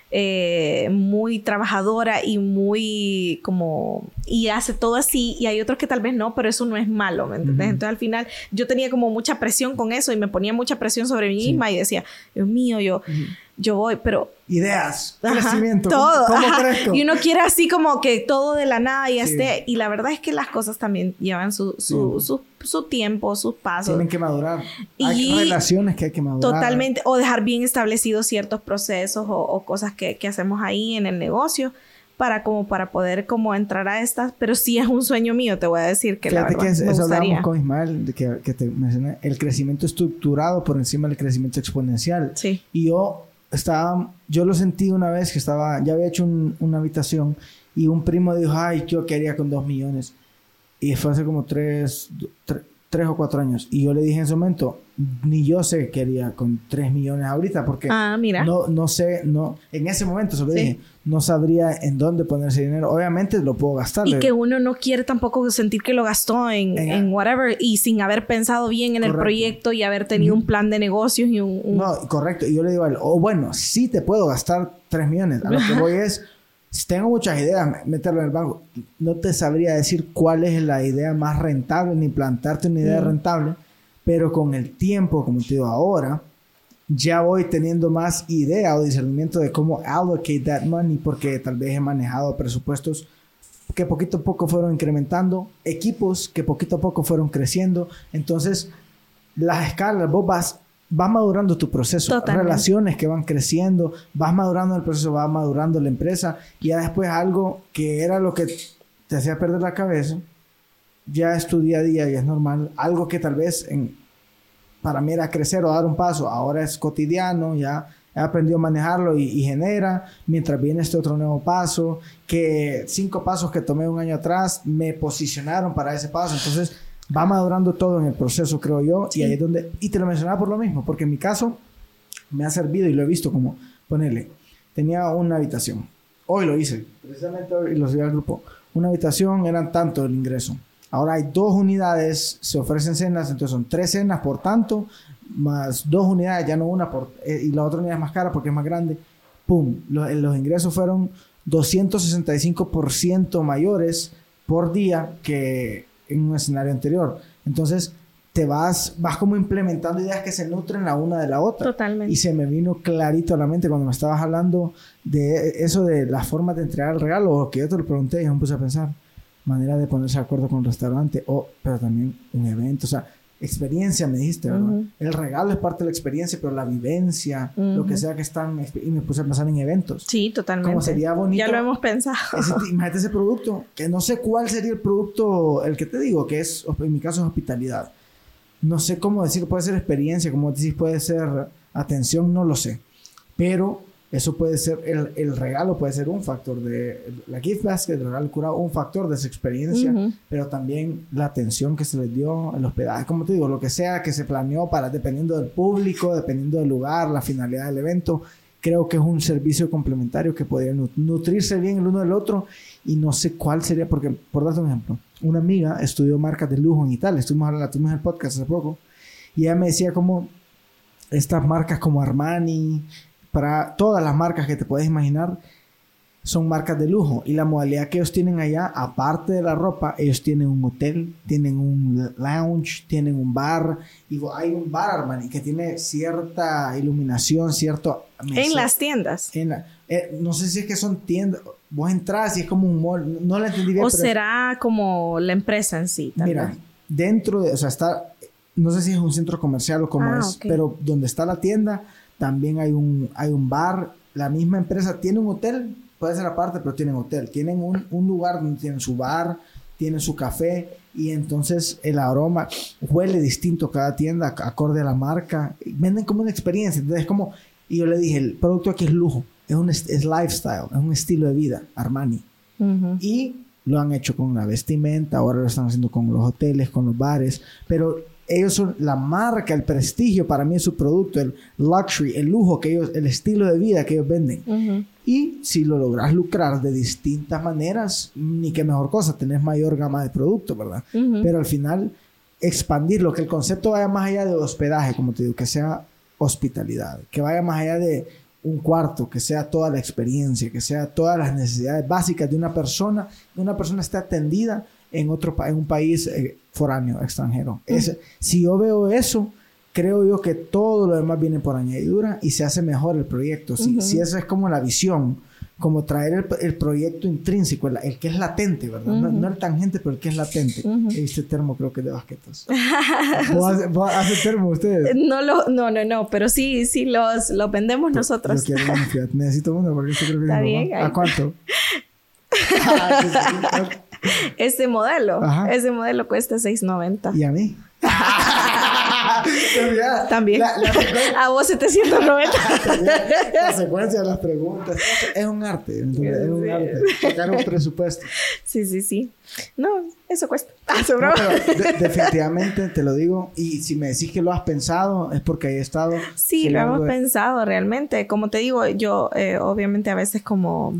muy trabajadora y muy como... Y hace todo así. Y hay otros que tal vez no, pero eso no es malo, ¿me entiendes? Entonces, al final, yo tenía como mucha presión con eso y me ponía mucha presión sobre mí misma y decía, Dios mío, yo voy, pero... Ideas, crecimiento, todo. ¿Cómo crezco? Y uno quiere así como que todo de la nada y y la verdad es que las cosas también llevan su tiempo, sus pasos. Tienen que madurar. Hay relaciones que hay que madurar. Totalmente. O dejar bien establecidos ciertos procesos o cosas que hacemos ahí en el negocio para poder como entrar a estas. Pero sí es un sueño mío, te voy a decir que fíjate la verdad que me eso gustaría. hablábamos con Ismael, que te mencioné, el crecimiento estructurado por encima del crecimiento exponencial. Sí. Y yo lo sentí una vez que ya había hecho una habitación y un primo dijo, ay, yo quería con 2 millones. Y fue hace como 3 o 4 años. Y yo le dije en ese momento, ni yo sé qué haría con 3 millones ahorita, porque mira. no sé, en ese momento se lo dije, no sabría en dónde poner ese dinero. Obviamente lo puedo gastar. Y que uno no quiere tampoco sentir que lo gastó en whatever y sin haber pensado bien en el proyecto y haber tenido un plan de negocios y No, correcto. Y yo le digo a él, bueno, sí te puedo gastar 3 millones. A lo que voy es, tengo muchas ideas, meterlo en el banco. No te sabría decir cuál es la idea más rentable, ni plantarte una idea rentable, pero con el tiempo, como te digo ahora, ya voy teniendo más idea o discernimiento de cómo allocate that money, porque tal vez he manejado presupuestos que poquito a poco fueron incrementando, equipos que poquito a poco fueron creciendo. Entonces, las escalas, vos vas madurando tu proceso. Totalmente. Relaciones que van creciendo, vas madurando el proceso, va madurando la empresa, y ya después algo que era lo que te hacía perder la cabeza, ya es tu día a día y es normal. Algo que tal vez para mí era crecer o dar un paso, ahora es cotidiano, ya he aprendido a manejarlo y genera, mientras viene este otro nuevo paso, que 5 pasos que tomé un año atrás me posicionaron para ese paso. Entonces va madurando todo en el proceso, creo yo. Sí. Y ahí es donde... Y te lo mencionaba por lo mismo, porque en mi caso me ha servido y lo he visto como... Ponerle, tenía una habitación. Hoy lo hice. Precisamente hoy lo subí al grupo. Una habitación eran tanto el ingreso. Ahora hay 2 unidades, se ofrecen cenas, entonces son 3 cenas por tanto, más 2 unidades, ya no una, y la otra unidad es más cara porque es más grande. ¡Pum! Los ingresos fueron 265% mayores por día que en un escenario anterior. Entonces, te vas como implementando ideas que se nutren la una de la otra. Totalmente. Y se me vino clarito a la mente cuando me estabas hablando de eso de las formas de entregar el regalo, o que yo te lo pregunté y yo me puse a pensar, manera de ponerse de acuerdo con el restaurante, pero también un evento, o sea, experiencia me dijiste, ¿verdad? El regalo es parte de la experiencia, pero la vivencia, lo que sea que están, y me puse a pensar en eventos. Sí, totalmente. Como sería bonito. Ya lo hemos pensado. Imagínate ese producto, que no sé cuál sería el producto, el que te digo, que es, en mi caso es hospitalidad. No sé cómo decir, puede ser experiencia, como decís, puede ser atención, no lo sé. Pero eso puede ser, el regalo puede ser un factor de la gift basket, el regalo curado, un factor de esa experiencia, pero también la atención que se les dio, el hospedaje, como te digo, lo que sea que se planeó dependiendo del público, dependiendo del lugar, la finalidad del evento. Creo que es un servicio complementario que podría nutrirse bien el uno del otro, y no sé cuál sería, porque, por darte un ejemplo, una amiga estudió marcas de lujo en Italia, tuvimos en el podcast hace poco, y ella me decía como estas marcas como Armani, para todas las marcas que te puedes imaginar, son marcas de lujo, y la modalidad que ellos tienen allá, aparte de la ropa, ellos tienen un hotel, tienen un lounge, tienen un bar, y hay un bar Armani que tiene cierta iluminación, cierto... En las tiendas. No sé si es que son tiendas, vos entras y es como un mall, no la entendí bien. O será como la empresa en sí también. Mira, dentro de, o sea, está, no sé si es un centro comercial o cómo es, okay. pero donde está la tienda también hay un bar. La misma empresa tiene un hotel, puede ser aparte, pero tienen hotel. Tienen un lugar donde tienen su bar, tienen su café, y entonces el aroma huele distinto cada tienda, acorde a la marca. Venden como una experiencia. Entonces, como, y yo le dije, el producto aquí es lujo, es lifestyle, es un estilo de vida, Armani. Uh-huh. Y lo han hecho con la vestimenta, ahora lo están haciendo con los hoteles, con los bares, pero ellos son la marca, el prestigio para mí es su producto, el luxury, el lujo que ellos, el estilo de vida que ellos venden. Uh-huh. Y si lo logras lucrar de distintas maneras, ni qué mejor cosa, tenés mayor gama de productos, ¿verdad? Uh-huh. Pero al final, expandirlo, que el concepto vaya más allá de hospedaje, como te digo, que sea hospitalidad, que vaya más allá de un cuarto, que sea toda la experiencia, que sea todas las necesidades básicas de una persona esté atendida en un país foráneo, extranjero. Uh-huh. Si yo veo eso, creo yo que todo lo demás viene por añadidura y se hace mejor el proyecto. Si, uh-huh. si esa es como la visión, como traer el proyecto intrínseco, el que es latente, ¿verdad? Uh-huh. No el tangente, pero el que es latente. Uh-huh. Este termo creo que es de Basquetos. ¿Vos hace termo ustedes? No, pero sí los vendemos nosotros. Yo quiero uno, fíjate. Necesito uno porque esto creo que está bien. ¿A cuánto? Ese modelo cuesta $690. ¿Y a mí? También. A vos 790. La secuencia de las preguntas. Es un arte. Es un arte. Sacar un presupuesto. Sí. No, eso cuesta. No, pero definitivamente te lo digo. Y si me decís que lo has pensado, es porque he estado. Sí, lo hemos pensado realmente. Como te digo, yo obviamente a veces como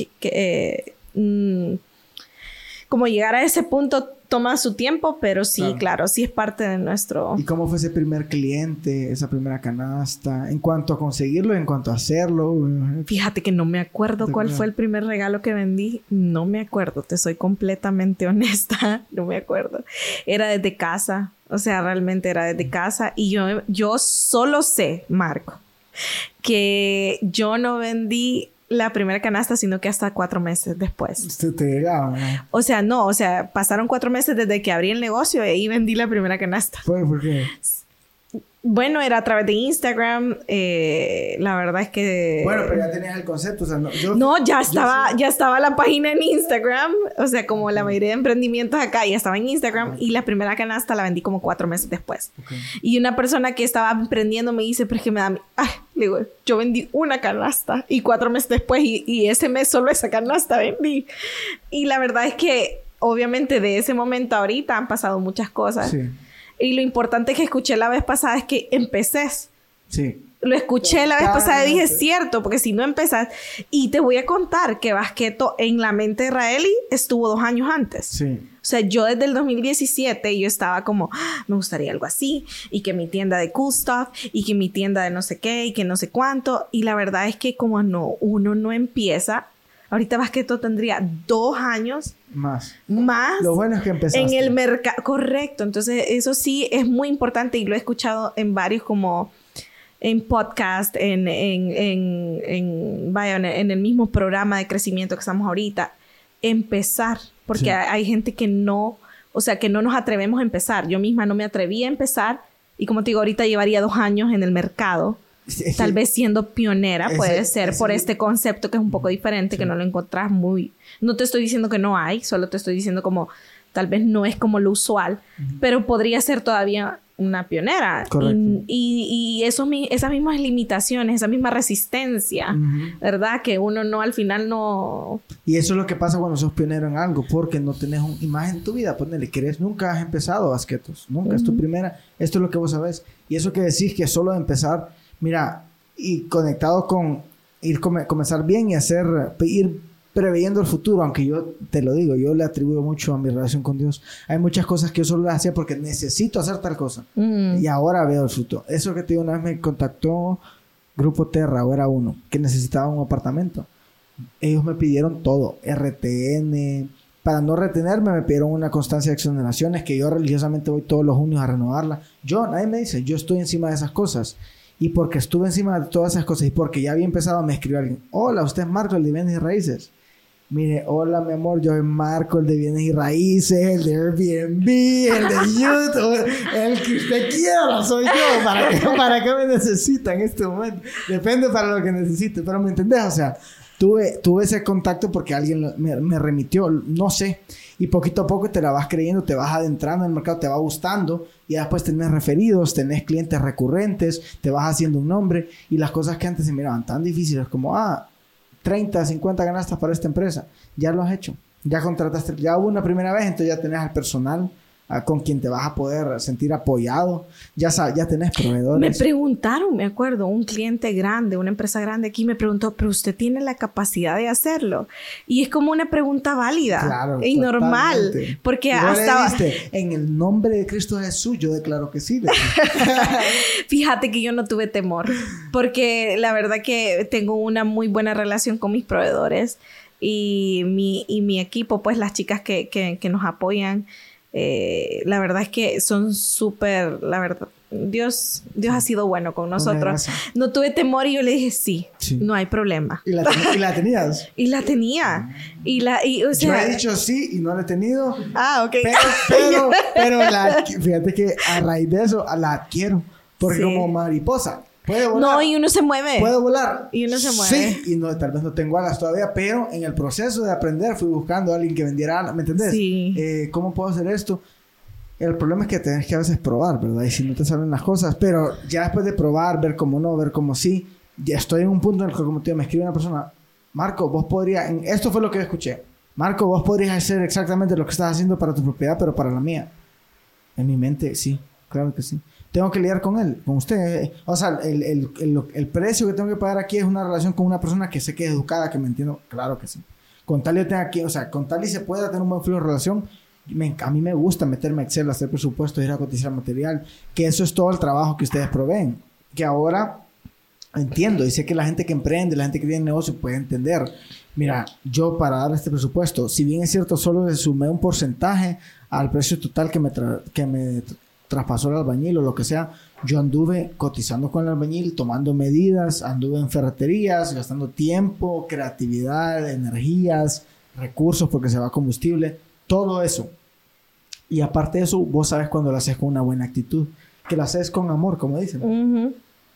como llegar a ese punto toma su tiempo, pero sí, claro, sí es parte de nuestro... ¿Y cómo fue ese primer cliente, esa primera canasta? En cuanto a conseguirlo, en cuanto a hacerlo. Fíjate que no me acuerdo cuál fue el primer regalo que vendí. No me acuerdo, te soy completamente honesta. No me acuerdo. Era desde casa. O sea, realmente era desde casa. Y yo solo sé, Marco, que yo no vendí la primera canasta, sino que hasta 4 meses después. ¿Te llegaba, no? O sea, pasaron 4 meses desde que abrí el negocio y ahí vendí la primera canasta. ¿Por qué? Bueno, era a través de Instagram. La verdad es que... Bueno, pero ya tenías el concepto. O sea, ya estaba la página en Instagram. O sea, como la mayoría de emprendimientos acá, ya estaba en Instagram. Y la primera canasta la vendí como 4 meses después. Okay. Y una persona que estaba emprendiendo me dice, pero es que me da... le digo, yo vendí una canasta. Y 4 meses después, y ese mes solo esa canasta vendí. Y la verdad es que, obviamente, de ese momento a ahorita han pasado muchas cosas. Sí. Y lo importante que escuché la vez pasada es que empeces. Sí. Lo escuché la vez pasada y dije, es cierto, porque si no empezas... Y te voy a contar que Basqueto en la mente de Raeli estuvo 2 años antes. Sí. O sea, yo desde el 2017 yo estaba como, me gustaría algo así. Y que mi tienda de cool stuff. Y que mi tienda de no sé qué. Y que no sé cuánto. Y la verdad es que como uno no empieza... Ahorita Basqueto tendría 2 años más. Lo bueno es que empezaste. En el mercado. Correcto. Entonces, eso sí es muy importante y lo he escuchado en varios como en podcast, en el mismo programa de crecimiento que estamos ahorita. Empezar. Porque hay gente que no nos atrevemos a empezar. Yo misma no me atreví a empezar y como te digo, ahorita llevaría 2 años en el mercado. Tal vez siendo pionera, puede ser por este concepto que es un poco diferente, que no lo encontrás muy... No te estoy diciendo que no hay, solo te estoy diciendo como... Tal vez no es como lo usual, pero podría ser todavía una pionera. Correcto. Y esas mismas limitaciones, esa misma resistencia, ¿verdad? Que uno no, al final no... Y eso es lo que pasa cuando sos pionero en algo, porque no tenés una imagen en tu vida. Ponele, nunca has empezado Basquetos, nunca es tu primera. Esto es lo que vos sabés. Y eso que decís que solo de empezar... Mira, y conectado con comenzar bien y ir preveyendo el futuro, aunque yo te lo digo, yo le atribuyo mucho a mi relación con Dios. Hay muchas cosas que yo solo las hacía porque necesito hacer tal cosa. Y ahora veo el futuro. Eso que te digo, una vez me contactó Grupo Terra, o era uno, que necesitaba un apartamento. Ellos me pidieron todo, RTN... Para no retenerme, me pidieron una constancia de exoneraciones que yo religiosamente voy todos los junios a renovarla. Nadie me dice, yo estoy encima de esas cosas. Y porque estuve encima de todas esas cosas y porque ya había empezado, me escribió alguien, hola, usted es Marco, el de Bienes y Raíces. Mire, hola mi amor, yo soy Marco, el de bienes y raíces, el de Airbnb, el de YouTube, el que usted quiera, soy yo. ¿Para qué me necesita en este momento? Depende para lo que necesite, pero ¿me entendés? O sea, tuve ese contacto porque alguien me remitió, no sé, y poquito a poco te la vas creyendo, te vas adentrando en el mercado, te va gustando, y después tenés referidos, tenés clientes recurrentes, te vas haciendo un nombre, y las cosas que antes se miraban tan difíciles como, 30, 50 ganastas para esta empresa. Ya lo has hecho. Ya contrataste. Ya hubo una primera vez, entonces ya tenés al personal con quien te vas a poder sentir apoyado. Ya tenés proveedores. Me preguntaron, me acuerdo, un cliente grande, una empresa grande aquí me preguntó, ¿pero usted tiene la capacidad de hacerlo? Y es como una pregunta válida. Claro, y normal. Porque hasta... en el nombre de Cristo Jesús, yo declaro que sí. Fíjate que yo no tuve temor. Porque la verdad que tengo una muy buena relación con mis proveedores. Y mi equipo, pues las chicas que nos apoyan, la verdad es que son súper, la verdad, Dios ha sido bueno con nosotros. No tuve temor y yo le dije sí. No hay problema. ¿Y la tenías? Y la tenía. O sea, yo he dicho sí y no la he tenido. Ok. Pero fíjate que a raíz de eso la adquiero. Porque como mariposa puede volar. No, y uno se mueve. Puede volar. Y uno se mueve. Sí, y tal vez no tengo alas todavía, pero en el proceso de aprender fui buscando a alguien que vendiera alas, ¿me entendés? Sí. ¿Cómo puedo hacer esto? El problema es que tenés que a veces probar, ¿verdad? Y si no te salen las cosas, pero ya después de probar, ver cómo no, ver cómo sí, ya estoy en un punto en el que, como te digo, me escribe una persona, Marco, vos podrías, esto fue lo que yo escuché, Marco, vos podrías hacer exactamente lo que estás haciendo para tu propiedad, pero para la mía. En mi mente, sí, claro que sí. Tengo que lidiar con él, con usted. O sea, el precio que tengo que pagar aquí es una relación con una persona que sé que es educada, que me entiendo. Claro que sí. Con tal yo tenga aquí, o sea, con tal y se pueda tener un buen flujo de relación, a mí me gusta meterme a Excel, hacer presupuestos, ir a cotizar material, que eso es todo el trabajo que ustedes proveen. Que ahora entiendo y sé que la gente que emprende, la gente que tiene negocio puede entender. Mira, yo para dar este presupuesto, si bien es cierto, solo le sumé un porcentaje al precio total que me traspasó el albañil o lo que sea, yo anduve cotizando con el albañil, tomando medidas, anduve en ferreterías, gastando tiempo, creatividad, energías, recursos porque se va combustible, todo eso. Y aparte de eso, vos sabes cuando lo haces con una buena actitud, que lo haces con amor, como dicen. Uh-huh.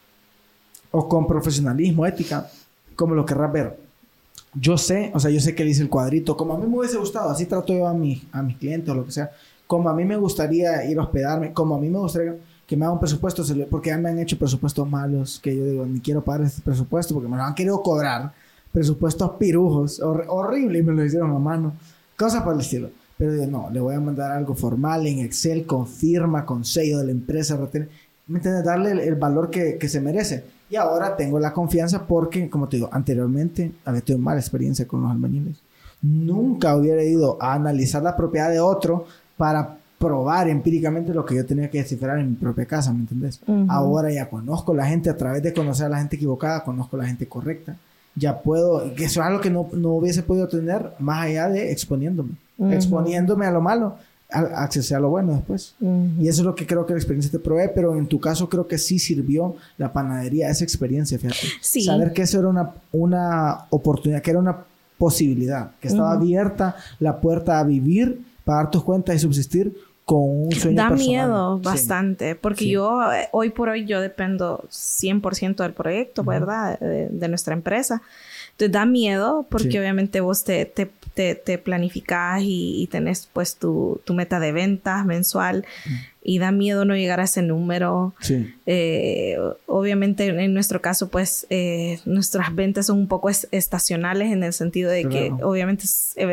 O con profesionalismo, ética, como lo querrás ver. Yo sé que le hice el cuadrito, como a mí me hubiese gustado, así trato yo a mis clientes o lo que sea, como a mí me gustaría ir a hospedarme, como a mí me gustaría que me hagan un presupuesto, porque ya me han hecho presupuestos malos, que yo digo, ni quiero pagar este presupuesto, porque me lo han querido cobrar, presupuestos pirujos, horribles, y me lo hicieron a mano, cosas por el estilo. Pero digo, no, le voy a mandar algo formal en Excel, con firma, con sello de la empresa, ¿me entiendes? Darle el valor que se merece. Y ahora tengo la confianza porque, como te digo, anteriormente había tenido mala experiencia con los albañiles. Nunca hubiera ido a analizar la propiedad de otro para probar empíricamente lo que yo tenía que descifrar en mi propia casa, ¿me entendés? Uh-huh. Ahora ya conozco la gente, a través de conocer a la gente equivocada, conozco a la gente correcta. Ya puedo, que eso es algo que no hubiese podido tener más allá de exponiéndome. Uh-huh. Exponiéndome a lo malo, accesé a lo bueno después. Uh-huh. Y eso es lo que creo que la experiencia te provee, pero en tu caso creo que sí sirvió la panadería, esa experiencia, fíjate. Sí. Saber que eso era una oportunidad, que era una posibilidad, que estaba abierta la puerta a vivir, pagar tus cuentas y subsistir con un sueño da personal. Miedo bastante, porque yo hoy por hoy yo dependo 100% del proyecto, ¿verdad? De nuestra empresa. Entonces da miedo porque obviamente vos te planificás y tenés pues tu meta de ventas mensual y da miedo no llegar a ese número. Sí. Obviamente en nuestro caso pues nuestras ventas son un poco estacionales en el sentido de que obviamente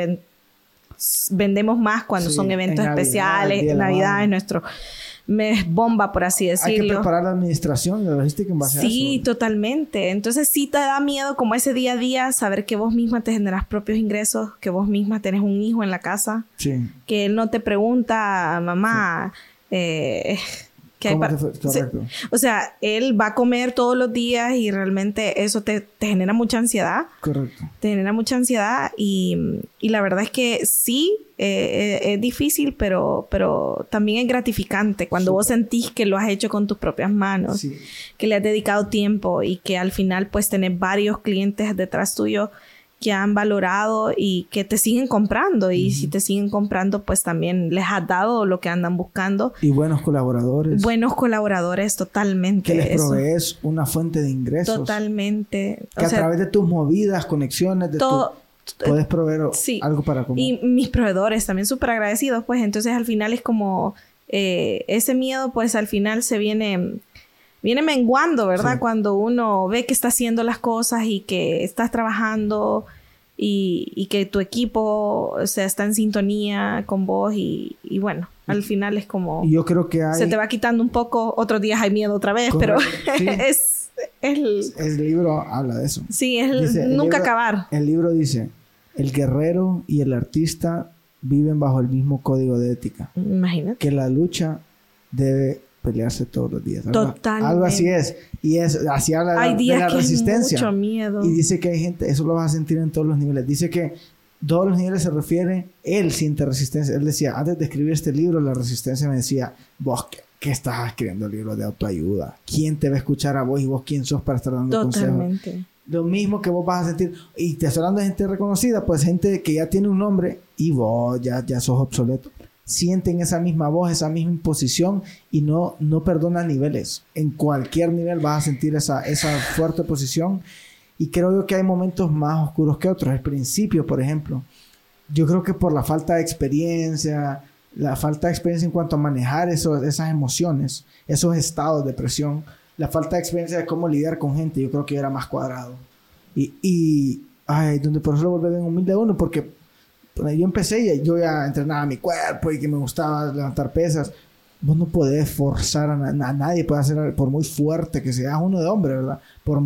vendemos más cuando son eventos especiales, Navidad es nuestro mes bomba, por así decirlo. Hay que preparar la administración y la logística en base a eso. Sí, totalmente. Entonces sí te da miedo como ese día a día saber que vos misma te generas propios ingresos, que vos misma tenés un hijo en la casa, que él no te pregunta, mamá, ¿qué hay para...? Correcto. O sea, él va a comer todos los días y realmente eso te genera mucha ansiedad. Correcto. Te genera mucha ansiedad y la verdad es que sí, es difícil, pero también es gratificante cuando vos sentís que lo has hecho con tus propias manos, que le has dedicado tiempo y que al final pues tenés varios clientes detrás tuyo que han valorado y que te siguen comprando. Y si te siguen comprando, pues también les has dado lo que andan buscando. Y buenos colaboradores. Buenos colaboradores, totalmente. Que les provees una fuente de ingresos. Totalmente. Que a través de tus movidas, conexiones, de puedes proveer algo para comer. Y mis proveedores también súper agradecidos, pues. Entonces, al final es como... ese miedo, pues, al final se viene menguando, ¿verdad? Sí. Cuando uno ve que está haciendo las cosas y que estás trabajando y que tu equipo, o sea, está en sintonía con vos y bueno, al final es como... Y yo creo que se te va quitando un poco, otros días hay miedo otra vez, correcto, pero sí. El libro habla de eso. Sí, nunca acabar. El libro dice, el guerrero y el artista viven bajo el mismo código de ética. Imagínate. Que la lucha debe pelearse todos los días. Totalmente. Algo así es. Y así habla hay días de la que resistencia. Hay mucho miedo. Y dice que hay gente, eso lo vas a sentir en todos los niveles. Dice que todos los niveles se refiere, él siente resistencia. Él decía, antes de escribir este libro, la resistencia me decía, vos, ¿qué estás escribiendo libros de autoayuda? ¿Quién te va a escuchar a vos y vos quién sos para estar dando Totalmente. consejos? Lo mismo que vos vas a sentir. Y te estoy hablando de gente reconocida, pues gente que ya tiene un nombre y vos ya sos obsoleto. Sienten esa misma voz, esa misma imposición y no perdona niveles. En cualquier nivel vas a sentir esa fuerte posición. Y creo yo que hay momentos más oscuros que otros. Al principio, por ejemplo, yo creo que por la falta de experiencia, en cuanto a manejar esas emociones, esos estados de presión, la falta de experiencia de cómo lidiar con gente, yo creo que yo era más cuadrado. Donde por eso lo vuelve bien humilde uno, porque yo empecé y yo ya entrenaba mi cuerpo y que me gustaba levantar pesas. Vos no podés forzar a nadie, puede hacer, por muy fuerte que seas uno de hombre, ¿verdad?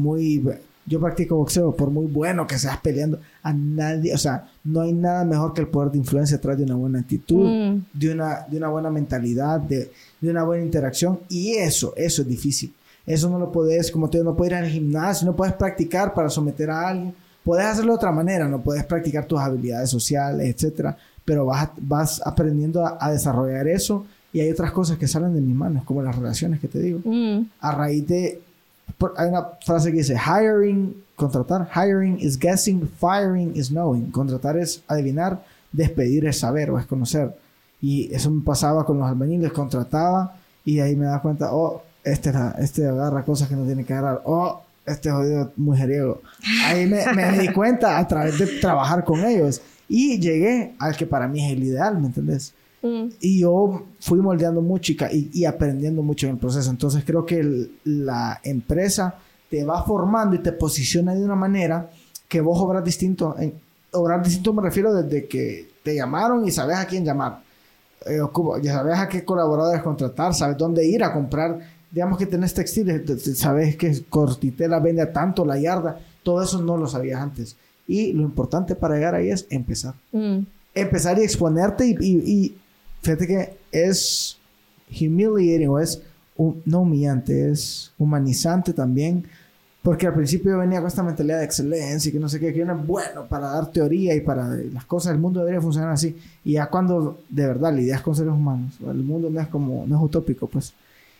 Yo practico boxeo, por muy bueno que seas peleando, a nadie, o sea, no hay nada mejor que el poder de influencia atrás de una buena actitud, de una buena mentalidad, de una buena interacción, y eso es difícil. Eso no lo podés, como te digo, no puedes ir al gimnasio, no puedes practicar para someter a alguien. Puedes hacerlo de otra manera, no puedes practicar tus habilidades sociales, etcétera, pero vas aprendiendo a desarrollar eso, y hay otras cosas que salen de mis manos, como las relaciones que te digo. A raíz de... Hay una frase que dice, contratar, hiring is guessing, firing is knowing. Contratar es adivinar, despedir es saber o es conocer. Y eso me pasaba con los albañiles, contrataba y ahí me daba cuenta, este agarra cosas que no tiene que agarrar, este jodido mujeriego. Ahí me di cuenta a través de trabajar con ellos y llegué al que para mí es el ideal, ¿me entendés? Y yo fui moldeando mucho y aprendiendo mucho en el proceso. Entonces creo que la empresa te va formando y te posiciona de una manera que vos obras distinto. Obrar distinto me refiero desde que te llamaron y sabes a quién llamar, ya sabes a qué colaboradores contratar, sabes dónde ir a comprar. Digamos que tenés textiles, sabes que Cortitela vende a tanto la yarda. Todo eso no lo sabías antes. Y lo importante para llegar ahí es empezar. Empezar y exponerte y fíjate que es humiliating, o es no humillante, es humanizante también, porque al principio yo venía con esta mentalidad de excelencia y que no sé qué, que uno es bueno para dar teoría y para las cosas del mundo debería funcionar así, y ya cuando de verdad lidias con seres humanos, el mundo no es utópico, pues,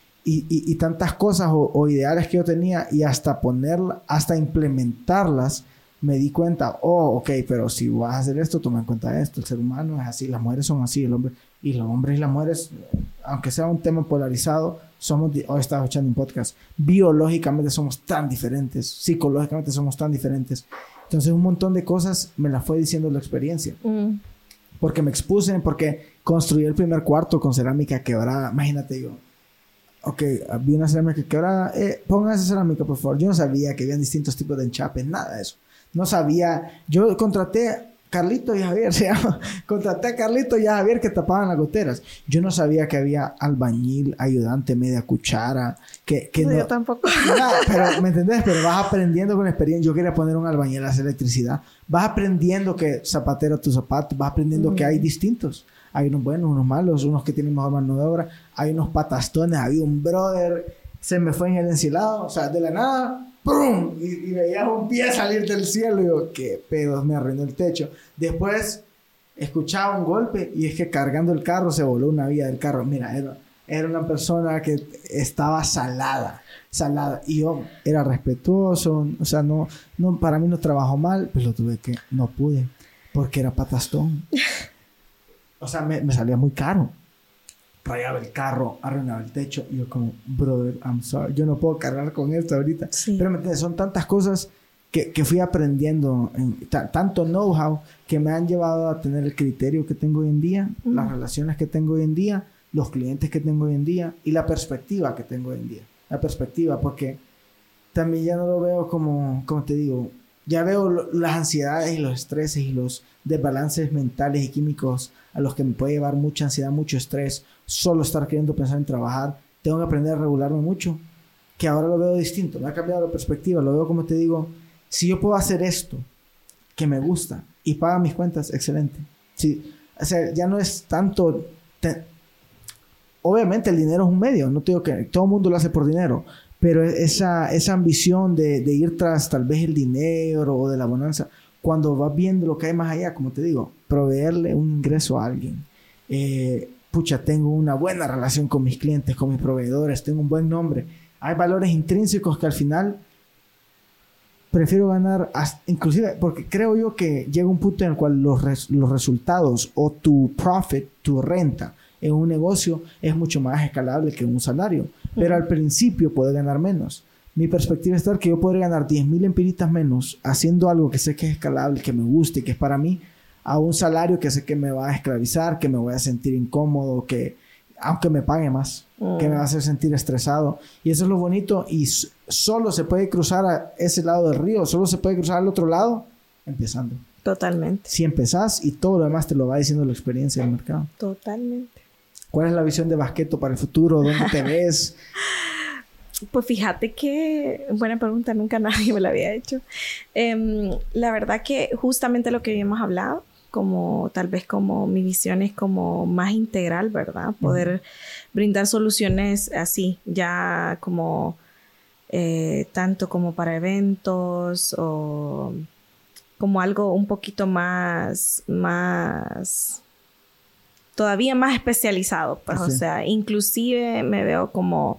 y tantas cosas o ideales que yo tenía, y hasta implementarlas, me di cuenta, ok, pero si vas a hacer esto, toma en cuenta esto, el ser humano es así, las mujeres son así, los hombres y las mujeres, aunque sea un tema polarizado, hoy estaba escuchando un podcast, biológicamente somos tan diferentes, psicológicamente somos tan diferentes. Entonces un montón de cosas me las fue diciendo la experiencia. Porque me expuse, porque construí el primer cuarto con cerámica quebrada. Imagínate yo, vi una cerámica quebrada, pongan esa cerámica por favor. Yo no sabía que habían distintos tipos de enchapes, nada de eso. No sabía. Yo contraté a Carlito y Javier, contraté a Carlito y a Javier que tapaban las goteras. Yo no sabía que había albañil, ayudante, media cuchara. No, yo tampoco. Nada, pero, ¿me entendés? Pero vas aprendiendo con experiencia. Yo quería poner un albañil a hacer electricidad. Vas aprendiendo que zapatero a tu zapato. Vas aprendiendo que hay distintos. Hay unos buenos, unos malos, unos que tienen mejor mano de obra. Hay unos patastones. Había un brother, se me fue en el ensilado. O sea, de la nada... ¡Pum! Y veías un pie salir del cielo y yo, qué pedos, me arruinó el techo. Después escuchaba un golpe y es que cargando el carro se voló una vía del carro. Mira, era una persona que estaba salada. Y yo era respetuoso, o sea, no, para mí no trabajó mal, pero no pude, porque era patastón. O sea, me salía muy caro. Rayaba el carro, arruinaba el techo. Y yo como, brother, I'm sorry. Yo no puedo cargar con esto ahorita. Sí. Pero ¿me entiendes? Son tantas cosas que fui aprendiendo. Tanto know-how que me han llevado a tener el criterio que tengo hoy en día. Las relaciones que tengo hoy en día. Los clientes que tengo hoy en día. Y la perspectiva que tengo hoy en día. La perspectiva, porque también ya no lo veo como te digo, ya veo las ansiedades y los estreses y los desbalances mentales y químicos a los que me puede llevar mucha ansiedad, mucho estrés, solo estar queriendo pensar en trabajar. Tengo que aprender a regularme mucho, que ahora lo veo distinto, me ha cambiado la perspectiva, lo veo como te digo, si yo puedo hacer esto, que me gusta, y paga mis cuentas, excelente. Sí, o sea, ya no es tanto... Obviamente el dinero es un medio, no te digo que todo el mundo lo hace por dinero, pero esa ambición de ir tras tal vez el dinero o de la bonanza, cuando vas viendo lo que hay más allá, como te digo, proveerle un ingreso a alguien. Tengo una buena relación con mis clientes, con mis proveedores, tengo un buen nombre. Hay valores intrínsecos que al final prefiero ganar, inclusive, porque creo yo que llega un punto en el cual los resultados o tu profit, tu renta en un negocio es mucho más escalable que un salario. Pero al principio puedo ganar menos. Mi perspectiva es tal que yo podría ganar 10,000 empiritas menos haciendo algo que sé que es escalable, que me guste y que es para mí, a un salario que sé que me va a esclavizar, que me voy a sentir incómodo, que aunque me pague más, que me va a hacer sentir estresado. Y eso es lo bonito. Y solo se puede cruzar a ese lado del río, solo se puede cruzar al otro lado empezando. Totalmente. Si empezás y todo lo demás te lo va diciendo la experiencia del mercado. Totalmente. ¿Cuál es la visión de Basqueto para el futuro? ¿Dónde te ves? Pues fíjate que... Buena pregunta, nunca nadie me la había hecho. La verdad que justamente lo que habíamos hablado, como tal vez como mi visión es como más integral, ¿verdad? Poder brindar soluciones así, ya como... tanto como para eventos o como algo un poquito más todavía más especializado, pues, sí. O sea, inclusive me veo como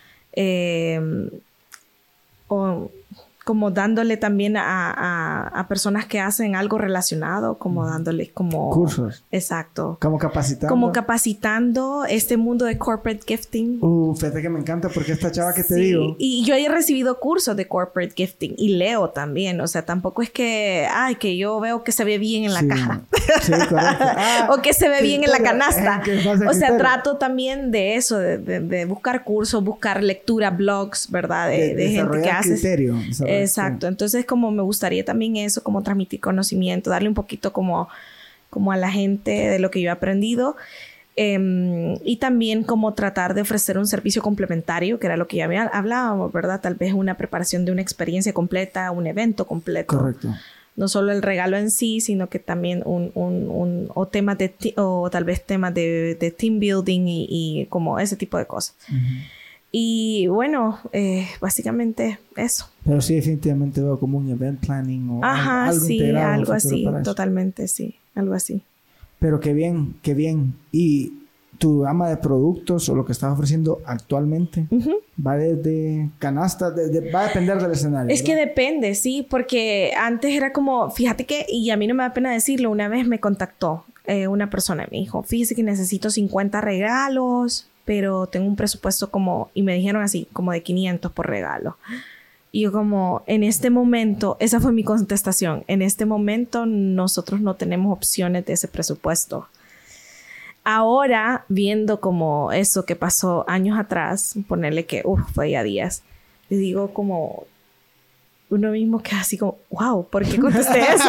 como dándole también a personas que hacen algo relacionado, como dándoles como... cursos. Exacto. Como capacitando. Como capacitando este mundo de corporate gifting. Fíjate que me encanta porque esta chava que te sí, digo... Y yo he recibido cursos de corporate gifting y leo también. O sea, tampoco es que... que yo veo que se ve bien en la caja. Sí, correcto. O que se ve bien en la canasta. O sea, trato también de eso, de buscar cursos, buscar lectura, blogs, ¿verdad? De gente que hace... criterio. Exacto. Entonces, como me gustaría también eso, como transmitir conocimiento, darle un poquito como a la gente de lo que yo he aprendido. Y también como tratar de ofrecer un servicio complementario, que era lo que ya hablábamos, ¿verdad? Tal vez una preparación de una experiencia completa, un evento completo. Correcto. No solo el regalo en sí, sino que también temas o tal vez temas de team building y como ese tipo de cosas. Y bueno, básicamente eso. Pero sí, definitivamente veo como un event planning o algo sí, integrado. Algo así, totalmente, sí, algo así. Pero qué bien, qué bien. ¿Y tu gama de productos o lo que estás ofreciendo actualmente va desde canastas? Va a depender del escenario, es ¿verdad? Que depende, sí, porque antes era como, fíjate que, y a mí no me da pena decirlo, una vez me contactó una persona, me dijo, fíjese que necesito 50 regalos, pero tengo un presupuesto y me dijeron así, como de 500 por regalo. Y yo como, en este momento, esa fue mi contestación, en este momento nosotros no tenemos opciones de ese presupuesto. Ahora, viendo como eso que pasó años atrás, ponerle que, fue ya días, les digo como... Uno mismo queda así como, wow, ¿por qué contesté eso?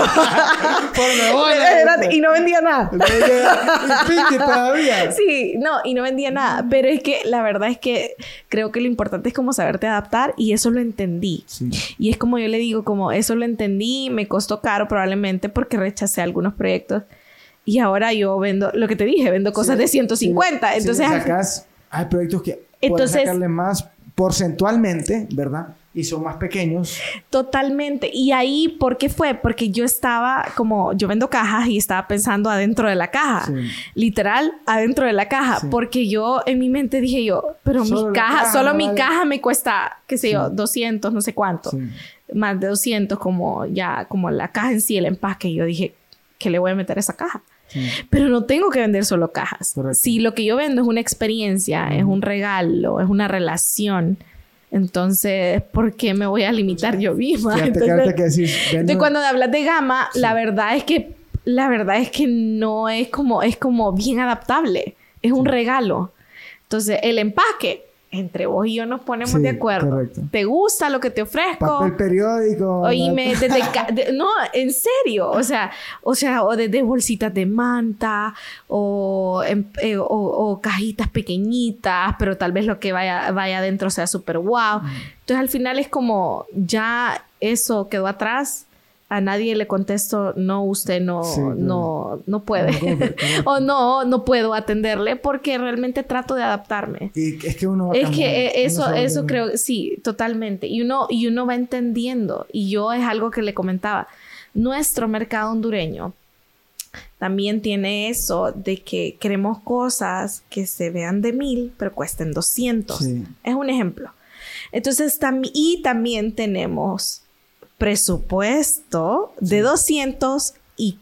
Y no vendía nada. todavía. Sí, no, y no vendía nada. Pero es que la verdad es que creo que lo importante es como saberte adaptar y eso lo entendí. Sí. Y es como yo le digo, como eso lo entendí, me costó caro probablemente porque rechacé algunos proyectos. Y ahora yo vendo, lo que te dije, vendo cosas de 150. Sí. Entonces, hay proyectos que pueden sacarle más porcentualmente, ¿verdad? y son más pequeños. Totalmente. Y ahí, ¿por qué fue? Porque yo estaba como, yo vendo cajas y estaba pensando adentro de la caja. Sí. Literal, adentro de la caja. Sí. Porque yo en mi mente dije yo, pero solo mi caja, solo mi caja me cuesta, qué sé yo, 200, no sé cuánto. Sí. Más de 200 como ya, como la caja en sí, el empaque. Y yo dije, ¿qué le voy a meter a esa caja? Sí. Pero no tengo que vender solo cajas. Correcto. Si lo que yo vendo es una experiencia, es un regalo, es una relación, entonces, ¿por qué me voy a limitar yo misma? Entonces, cuando hablas de gama, sí. la verdad es que no es como bien adaptable. Es un regalo. Entonces, el empaque, entre vos y yo nos ponemos de acuerdo. Correcto. ¿Te gusta lo que te ofrezco? Papel periódico. Oíme, no, en serio. O sea, o desde bolsitas de manta o cajitas pequeñitas, pero tal vez lo que vaya adentro sea súper wow. Entonces, al final es como ya eso quedó atrás. A nadie le contesto, no, usted no puede. O no puedo atenderle porque realmente trato de adaptarme. Y es que uno va cambiando. Que eso creo, sí, totalmente. Y uno va entendiendo. Y yo es algo que le comentaba. Nuestro mercado hondureño también tiene eso de que queremos cosas que se vean de 1,000, pero cuesten 200. Sí. Es un ejemplo. Entonces, también tenemos presupuesto de 200 y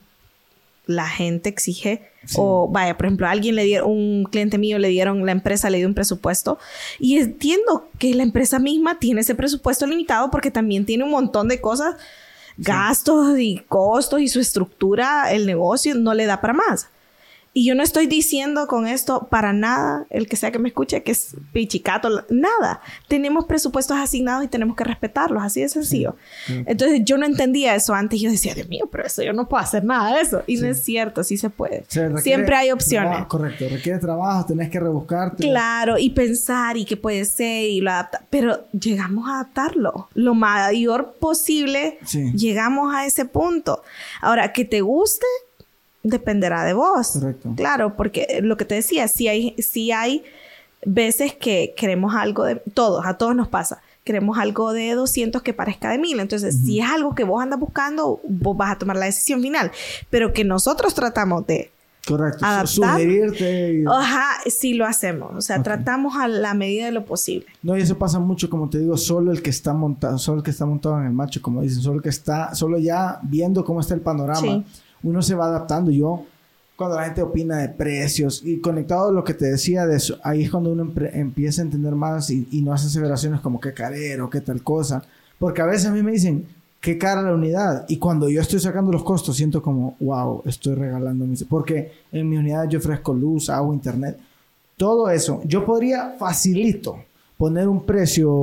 la gente exige, sí. O vaya, por ejemplo, un cliente mío la empresa le dio un presupuesto y entiendo que la empresa misma tiene ese presupuesto limitado porque también tiene un montón de cosas, sí. Gastos y costos y su estructura, el negocio no le da para más. Y yo no estoy diciendo con esto para nada, el que sea que me escuche, que es pichicato, nada. Tenemos presupuestos asignados y tenemos que respetarlos, así de sencillo. Sí. Sí. Entonces, yo no entendía eso antes. Yo decía, Dios mío, pero eso yo no puedo hacer nada de eso. Y sí. No es cierto, sí se puede. Siempre hay opciones. Correcto, requiere trabajo, tenés que rebuscarte. Claro, y pensar y qué puede ser y lo adaptar. Pero llegamos a adaptarlo. Lo mayor posible, sí. Llegamos a ese punto. Ahora, que te guste, dependerá de vos. Correcto. Claro, porque lo que te decía, si hay veces que queremos algo a todos nos pasa. Queremos algo de 200 que parezca de 1,000. Entonces, si es algo que vos andas buscando, vos vas a tomar la decisión final. Pero que nosotros tratamos de adaptar, sugerirte. Ajá, sí lo hacemos. O sea, tratamos a la medida de lo posible. No, y eso pasa mucho, como te digo, solo el que está montado en el macho, como dicen, solo ya viendo cómo está el panorama. Sí. Uno se va adaptando. Yo, cuando la gente opina de precios y conectado a lo que te decía de eso, ahí es cuando uno empieza a entender más y no hace aseveraciones como qué carero, qué tal cosa. Porque a veces a mí me dicen, qué cara la unidad. Y cuando yo estoy sacando los costos, siento como, wow, estoy regalando mis... Porque en mi unidad yo ofrezco luz, agua, internet. Todo eso. Yo podría facilito poner un precio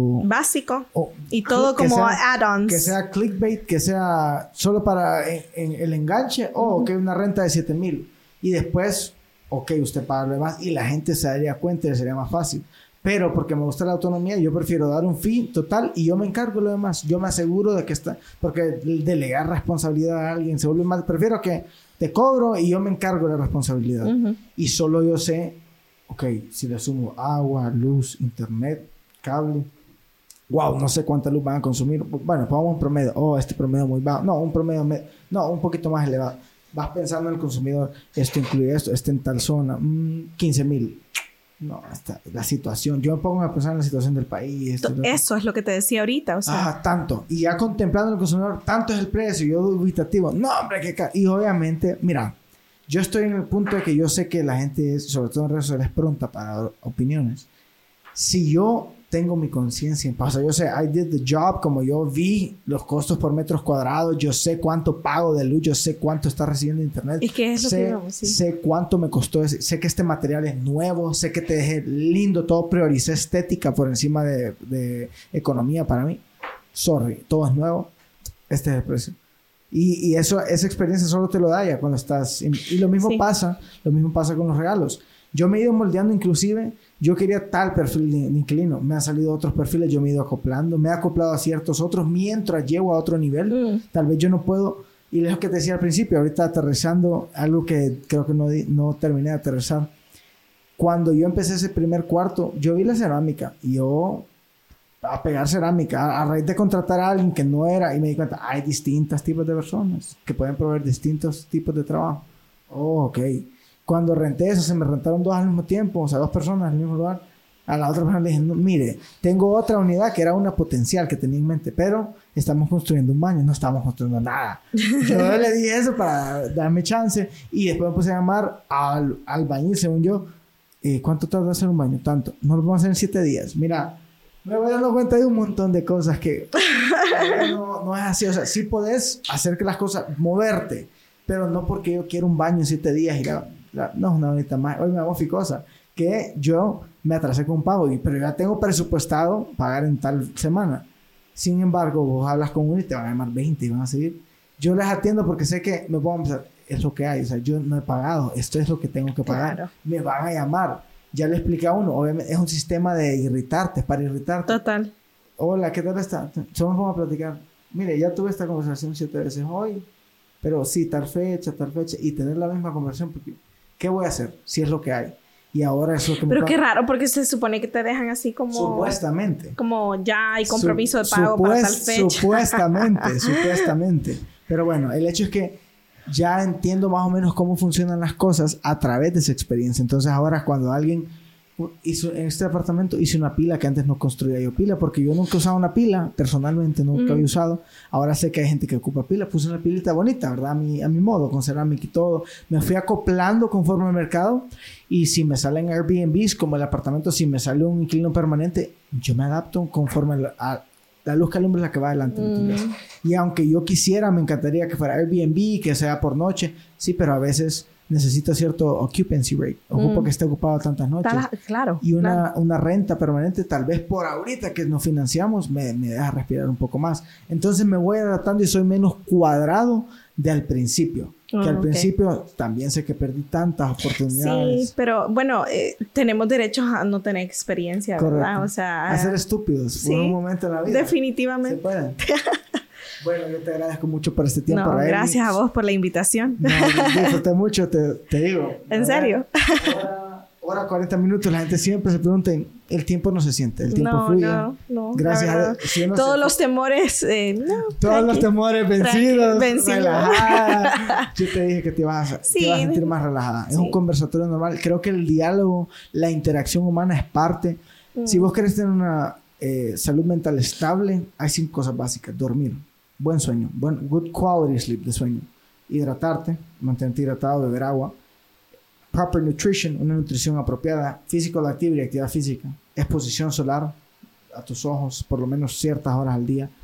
básico y todo como add-ons. Que sea clickbait, que sea solo para en el enganche o que una renta de 7,000. Y después, usted paga lo demás y la gente se daría cuenta y sería más fácil. Pero porque me gusta la autonomía, yo prefiero dar un fee total y yo me encargo de lo demás. Yo me aseguro de que está... Porque delegar responsabilidad a alguien se vuelve más... Prefiero que te cobro y yo me encargo de la responsabilidad. Y solo yo sé... si le sumo agua, luz, internet, cable, wow, no sé cuánta luz van a consumir. Bueno, pongamos un promedio. Este promedio muy bajo. No, un promedio un poquito más elevado. Vas pensando en el consumidor, esto incluye esto, en tal zona, 15,000. No, la situación. Yo me pongo a pensar en la situación del país. Eso es lo que te decía ahorita. O sea. Tanto. Y ya contemplando el consumidor, tanto es el precio. Yo dubitativo. No, hombre, y obviamente, mira, yo estoy en el punto de que yo sé que la gente es, sobre todo en redes sociales, pronta para opiniones. Si yo tengo mi conciencia en paz, yo sé, I did the job, como yo vi los costos por metros cuadrados, yo sé cuánto pago de luz, yo sé cuánto está recibiendo internet. ¿Y qué es lo que digamos? Sí. Sé cuánto me costó, sé que este material es nuevo, sé que te dejé lindo, todo, prioricé estética por encima de economía para mí. Sorry, todo es nuevo, este es el precio. Y esa experiencia solo te lo da ya cuando estás... Y lo mismo pasa con los regalos. Yo me he ido moldeando, inclusive, yo quería tal perfil de inquilino. Me han salido otros perfiles, yo me he ido acoplando. Me he acoplado a ciertos otros mientras llego a otro nivel. Tal vez yo no puedo... Y es lo que te decía al principio, ahorita aterrizando, algo que creo que no terminé de aterrizar. Cuando yo empecé ese primer cuarto, yo vi la cerámica y yo... a pegar cerámica, a raíz de contratar a alguien que no era, y me di cuenta, hay distintos tipos de personas que pueden proveer distintos tipos de trabajo. Oh, ok. Cuando renté eso, se me rentaron 2 al mismo tiempo, o sea, 2 personas en el mismo lugar. A la otra persona le dije, no, mire, tengo otra unidad que era una potencial que tenía en mente, pero estamos construyendo un baño, no estamos construyendo nada. Yo le dije eso para darme chance, y después me puse a llamar al albañil, según yo. ¿Cuánto tarda hacer un baño? Tanto. No lo vamos a hacer en 7 días. Mira, me voy dando cuenta de un montón de cosas que no es así. O sea, sí podés hacer que las cosas, moverte, pero no porque yo quiero un baño en 7 días y no es una bonita más. Hoy me hago ficosa que yo me atrasé con un pago, pero ya tengo presupuestado pagar en tal semana. Sin embargo, vos hablas con uno y te van a llamar 20 y van a seguir. Yo les atiendo porque sé que me puedo empezar. Es lo que hay. O sea, yo no he pagado. Esto es lo que tengo que pagar. Claro. Me van a llamar. Ya le expliqué a uno. Obviamente es un sistema de irritarte, es para irritarte. Total. Hola, ¿qué tal está? Solo vamos a platicar. Mire, ya tuve esta conversación 7 veces hoy, pero sí, tal fecha, y tener la misma conversación, porque ¿qué voy a hacer si es lo que hay? Y ahora eso que pero qué raro, porque se supone que te dejan así como... Supuestamente. Como ya hay compromiso de pago para tal fecha. Supuestamente. Pero bueno, el hecho es que ya entiendo más o menos cómo funcionan las cosas a través de esa experiencia. Entonces ahora cuando alguien hizo, en este apartamento hice una pila que antes no construía yo pila, porque yo nunca usaba una pila, personalmente nunca había usado. Ahora sé que hay gente que ocupa pila. Puse una pilita bonita, ¿verdad? A mi modo, con cerámica y todo. Me fui acoplando conforme al mercado, y si me salen Airbnbs como el apartamento, si me sale un inquilino permanente, yo me adapto conforme a la luz que alumbra es la que va adelante. Y aunque yo quisiera, me encantaría que fuera Airbnb, que sea por noche, sí, pero a veces necesito cierto occupancy rate. Ocupo que esté ocupado tantas noches. Claro. Y una renta permanente, tal vez por ahorita que nos financiamos, me deja respirar un poco más. Entonces me voy adaptando y soy menos cuadrado de al principio. Que al principio también sé que perdí tantas oportunidades. Sí, pero bueno, tenemos derecho a no tener experiencia, ¿verdad? Correcto. O sea... a ser estúpidos por un momento en la vida. Definitivamente. Se pueden. Bueno, yo te agradezco mucho por este tiempo, Raeli. Gracias a vos por la invitación. No, disfruté mucho, te digo. ¿En serio? Hora 40 minutos, la gente siempre se pregunta, el tiempo no se siente, el tiempo fluye. No. Gracias a si todos los temores, todos los temores vencidos. Relajada. Yo te dije que te ibas a sentir más relajada. Es un conversatorio normal. Creo que el diálogo, la interacción humana es parte. Si vos querés tener una salud mental estable, hay 5 cosas básicas. Dormir, buen sueño, good quality sleep de sueño. Hidratarte, mantenerte hidratado, beber agua. Proper nutrition, una nutrición apropiada, physical activity, actividad física, exposición solar a tus ojos por lo menos ciertas horas al día,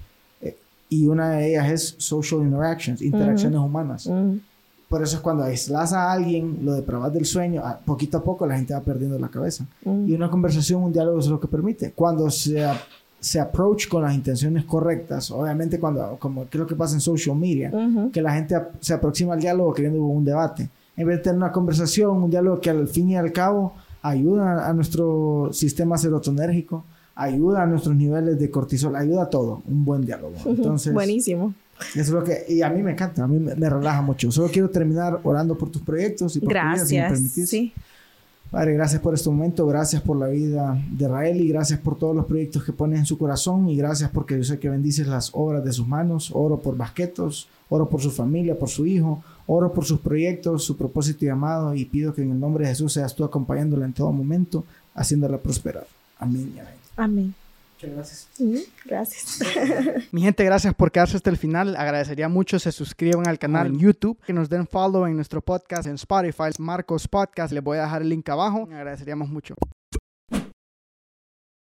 y una de ellas es social interactions, interacciones humanas. Por eso es cuando aislas a alguien, lo depravas del sueño, poquito a poco la gente va perdiendo la cabeza. Y una conversación, un diálogo es lo que permite. Cuando se approach con las intenciones correctas, obviamente como ¿qué es lo que pasa en social media? Que la gente se aproxima al diálogo queriendo un debate. En vez de tener una conversación, un diálogo que al fin y al cabo ayuda a nuestro sistema serotonérgico, ayuda a nuestros niveles de cortisol, ayuda a todo, un buen diálogo. Entonces, buenísimo. Eso es lo que, y a mí me encanta, a mí me relaja mucho. Solo quiero terminar orando por tus proyectos y por tu vida, si me permitís. Sí. Padre, gracias por este momento, gracias por la vida de Raeli, gracias por todos los proyectos que pones en su corazón, y gracias porque yo sé que bendices las obras de sus manos. Oro por Basquetos, oro por su familia, por su hijo, oro por sus proyectos, su propósito y llamado, y pido que en el nombre de Jesús seas tú acompañándola en todo momento, haciéndola prosperar. Amén y amén. Amén. Muchas gracias. Gracias. Mi gente, gracias por quedarse hasta el final. Agradecería mucho se suscriban al canal en YouTube, que nos den follow en nuestro podcast en Spotify, Marcos Podcast. Les voy a dejar el link abajo. Agradeceríamos mucho.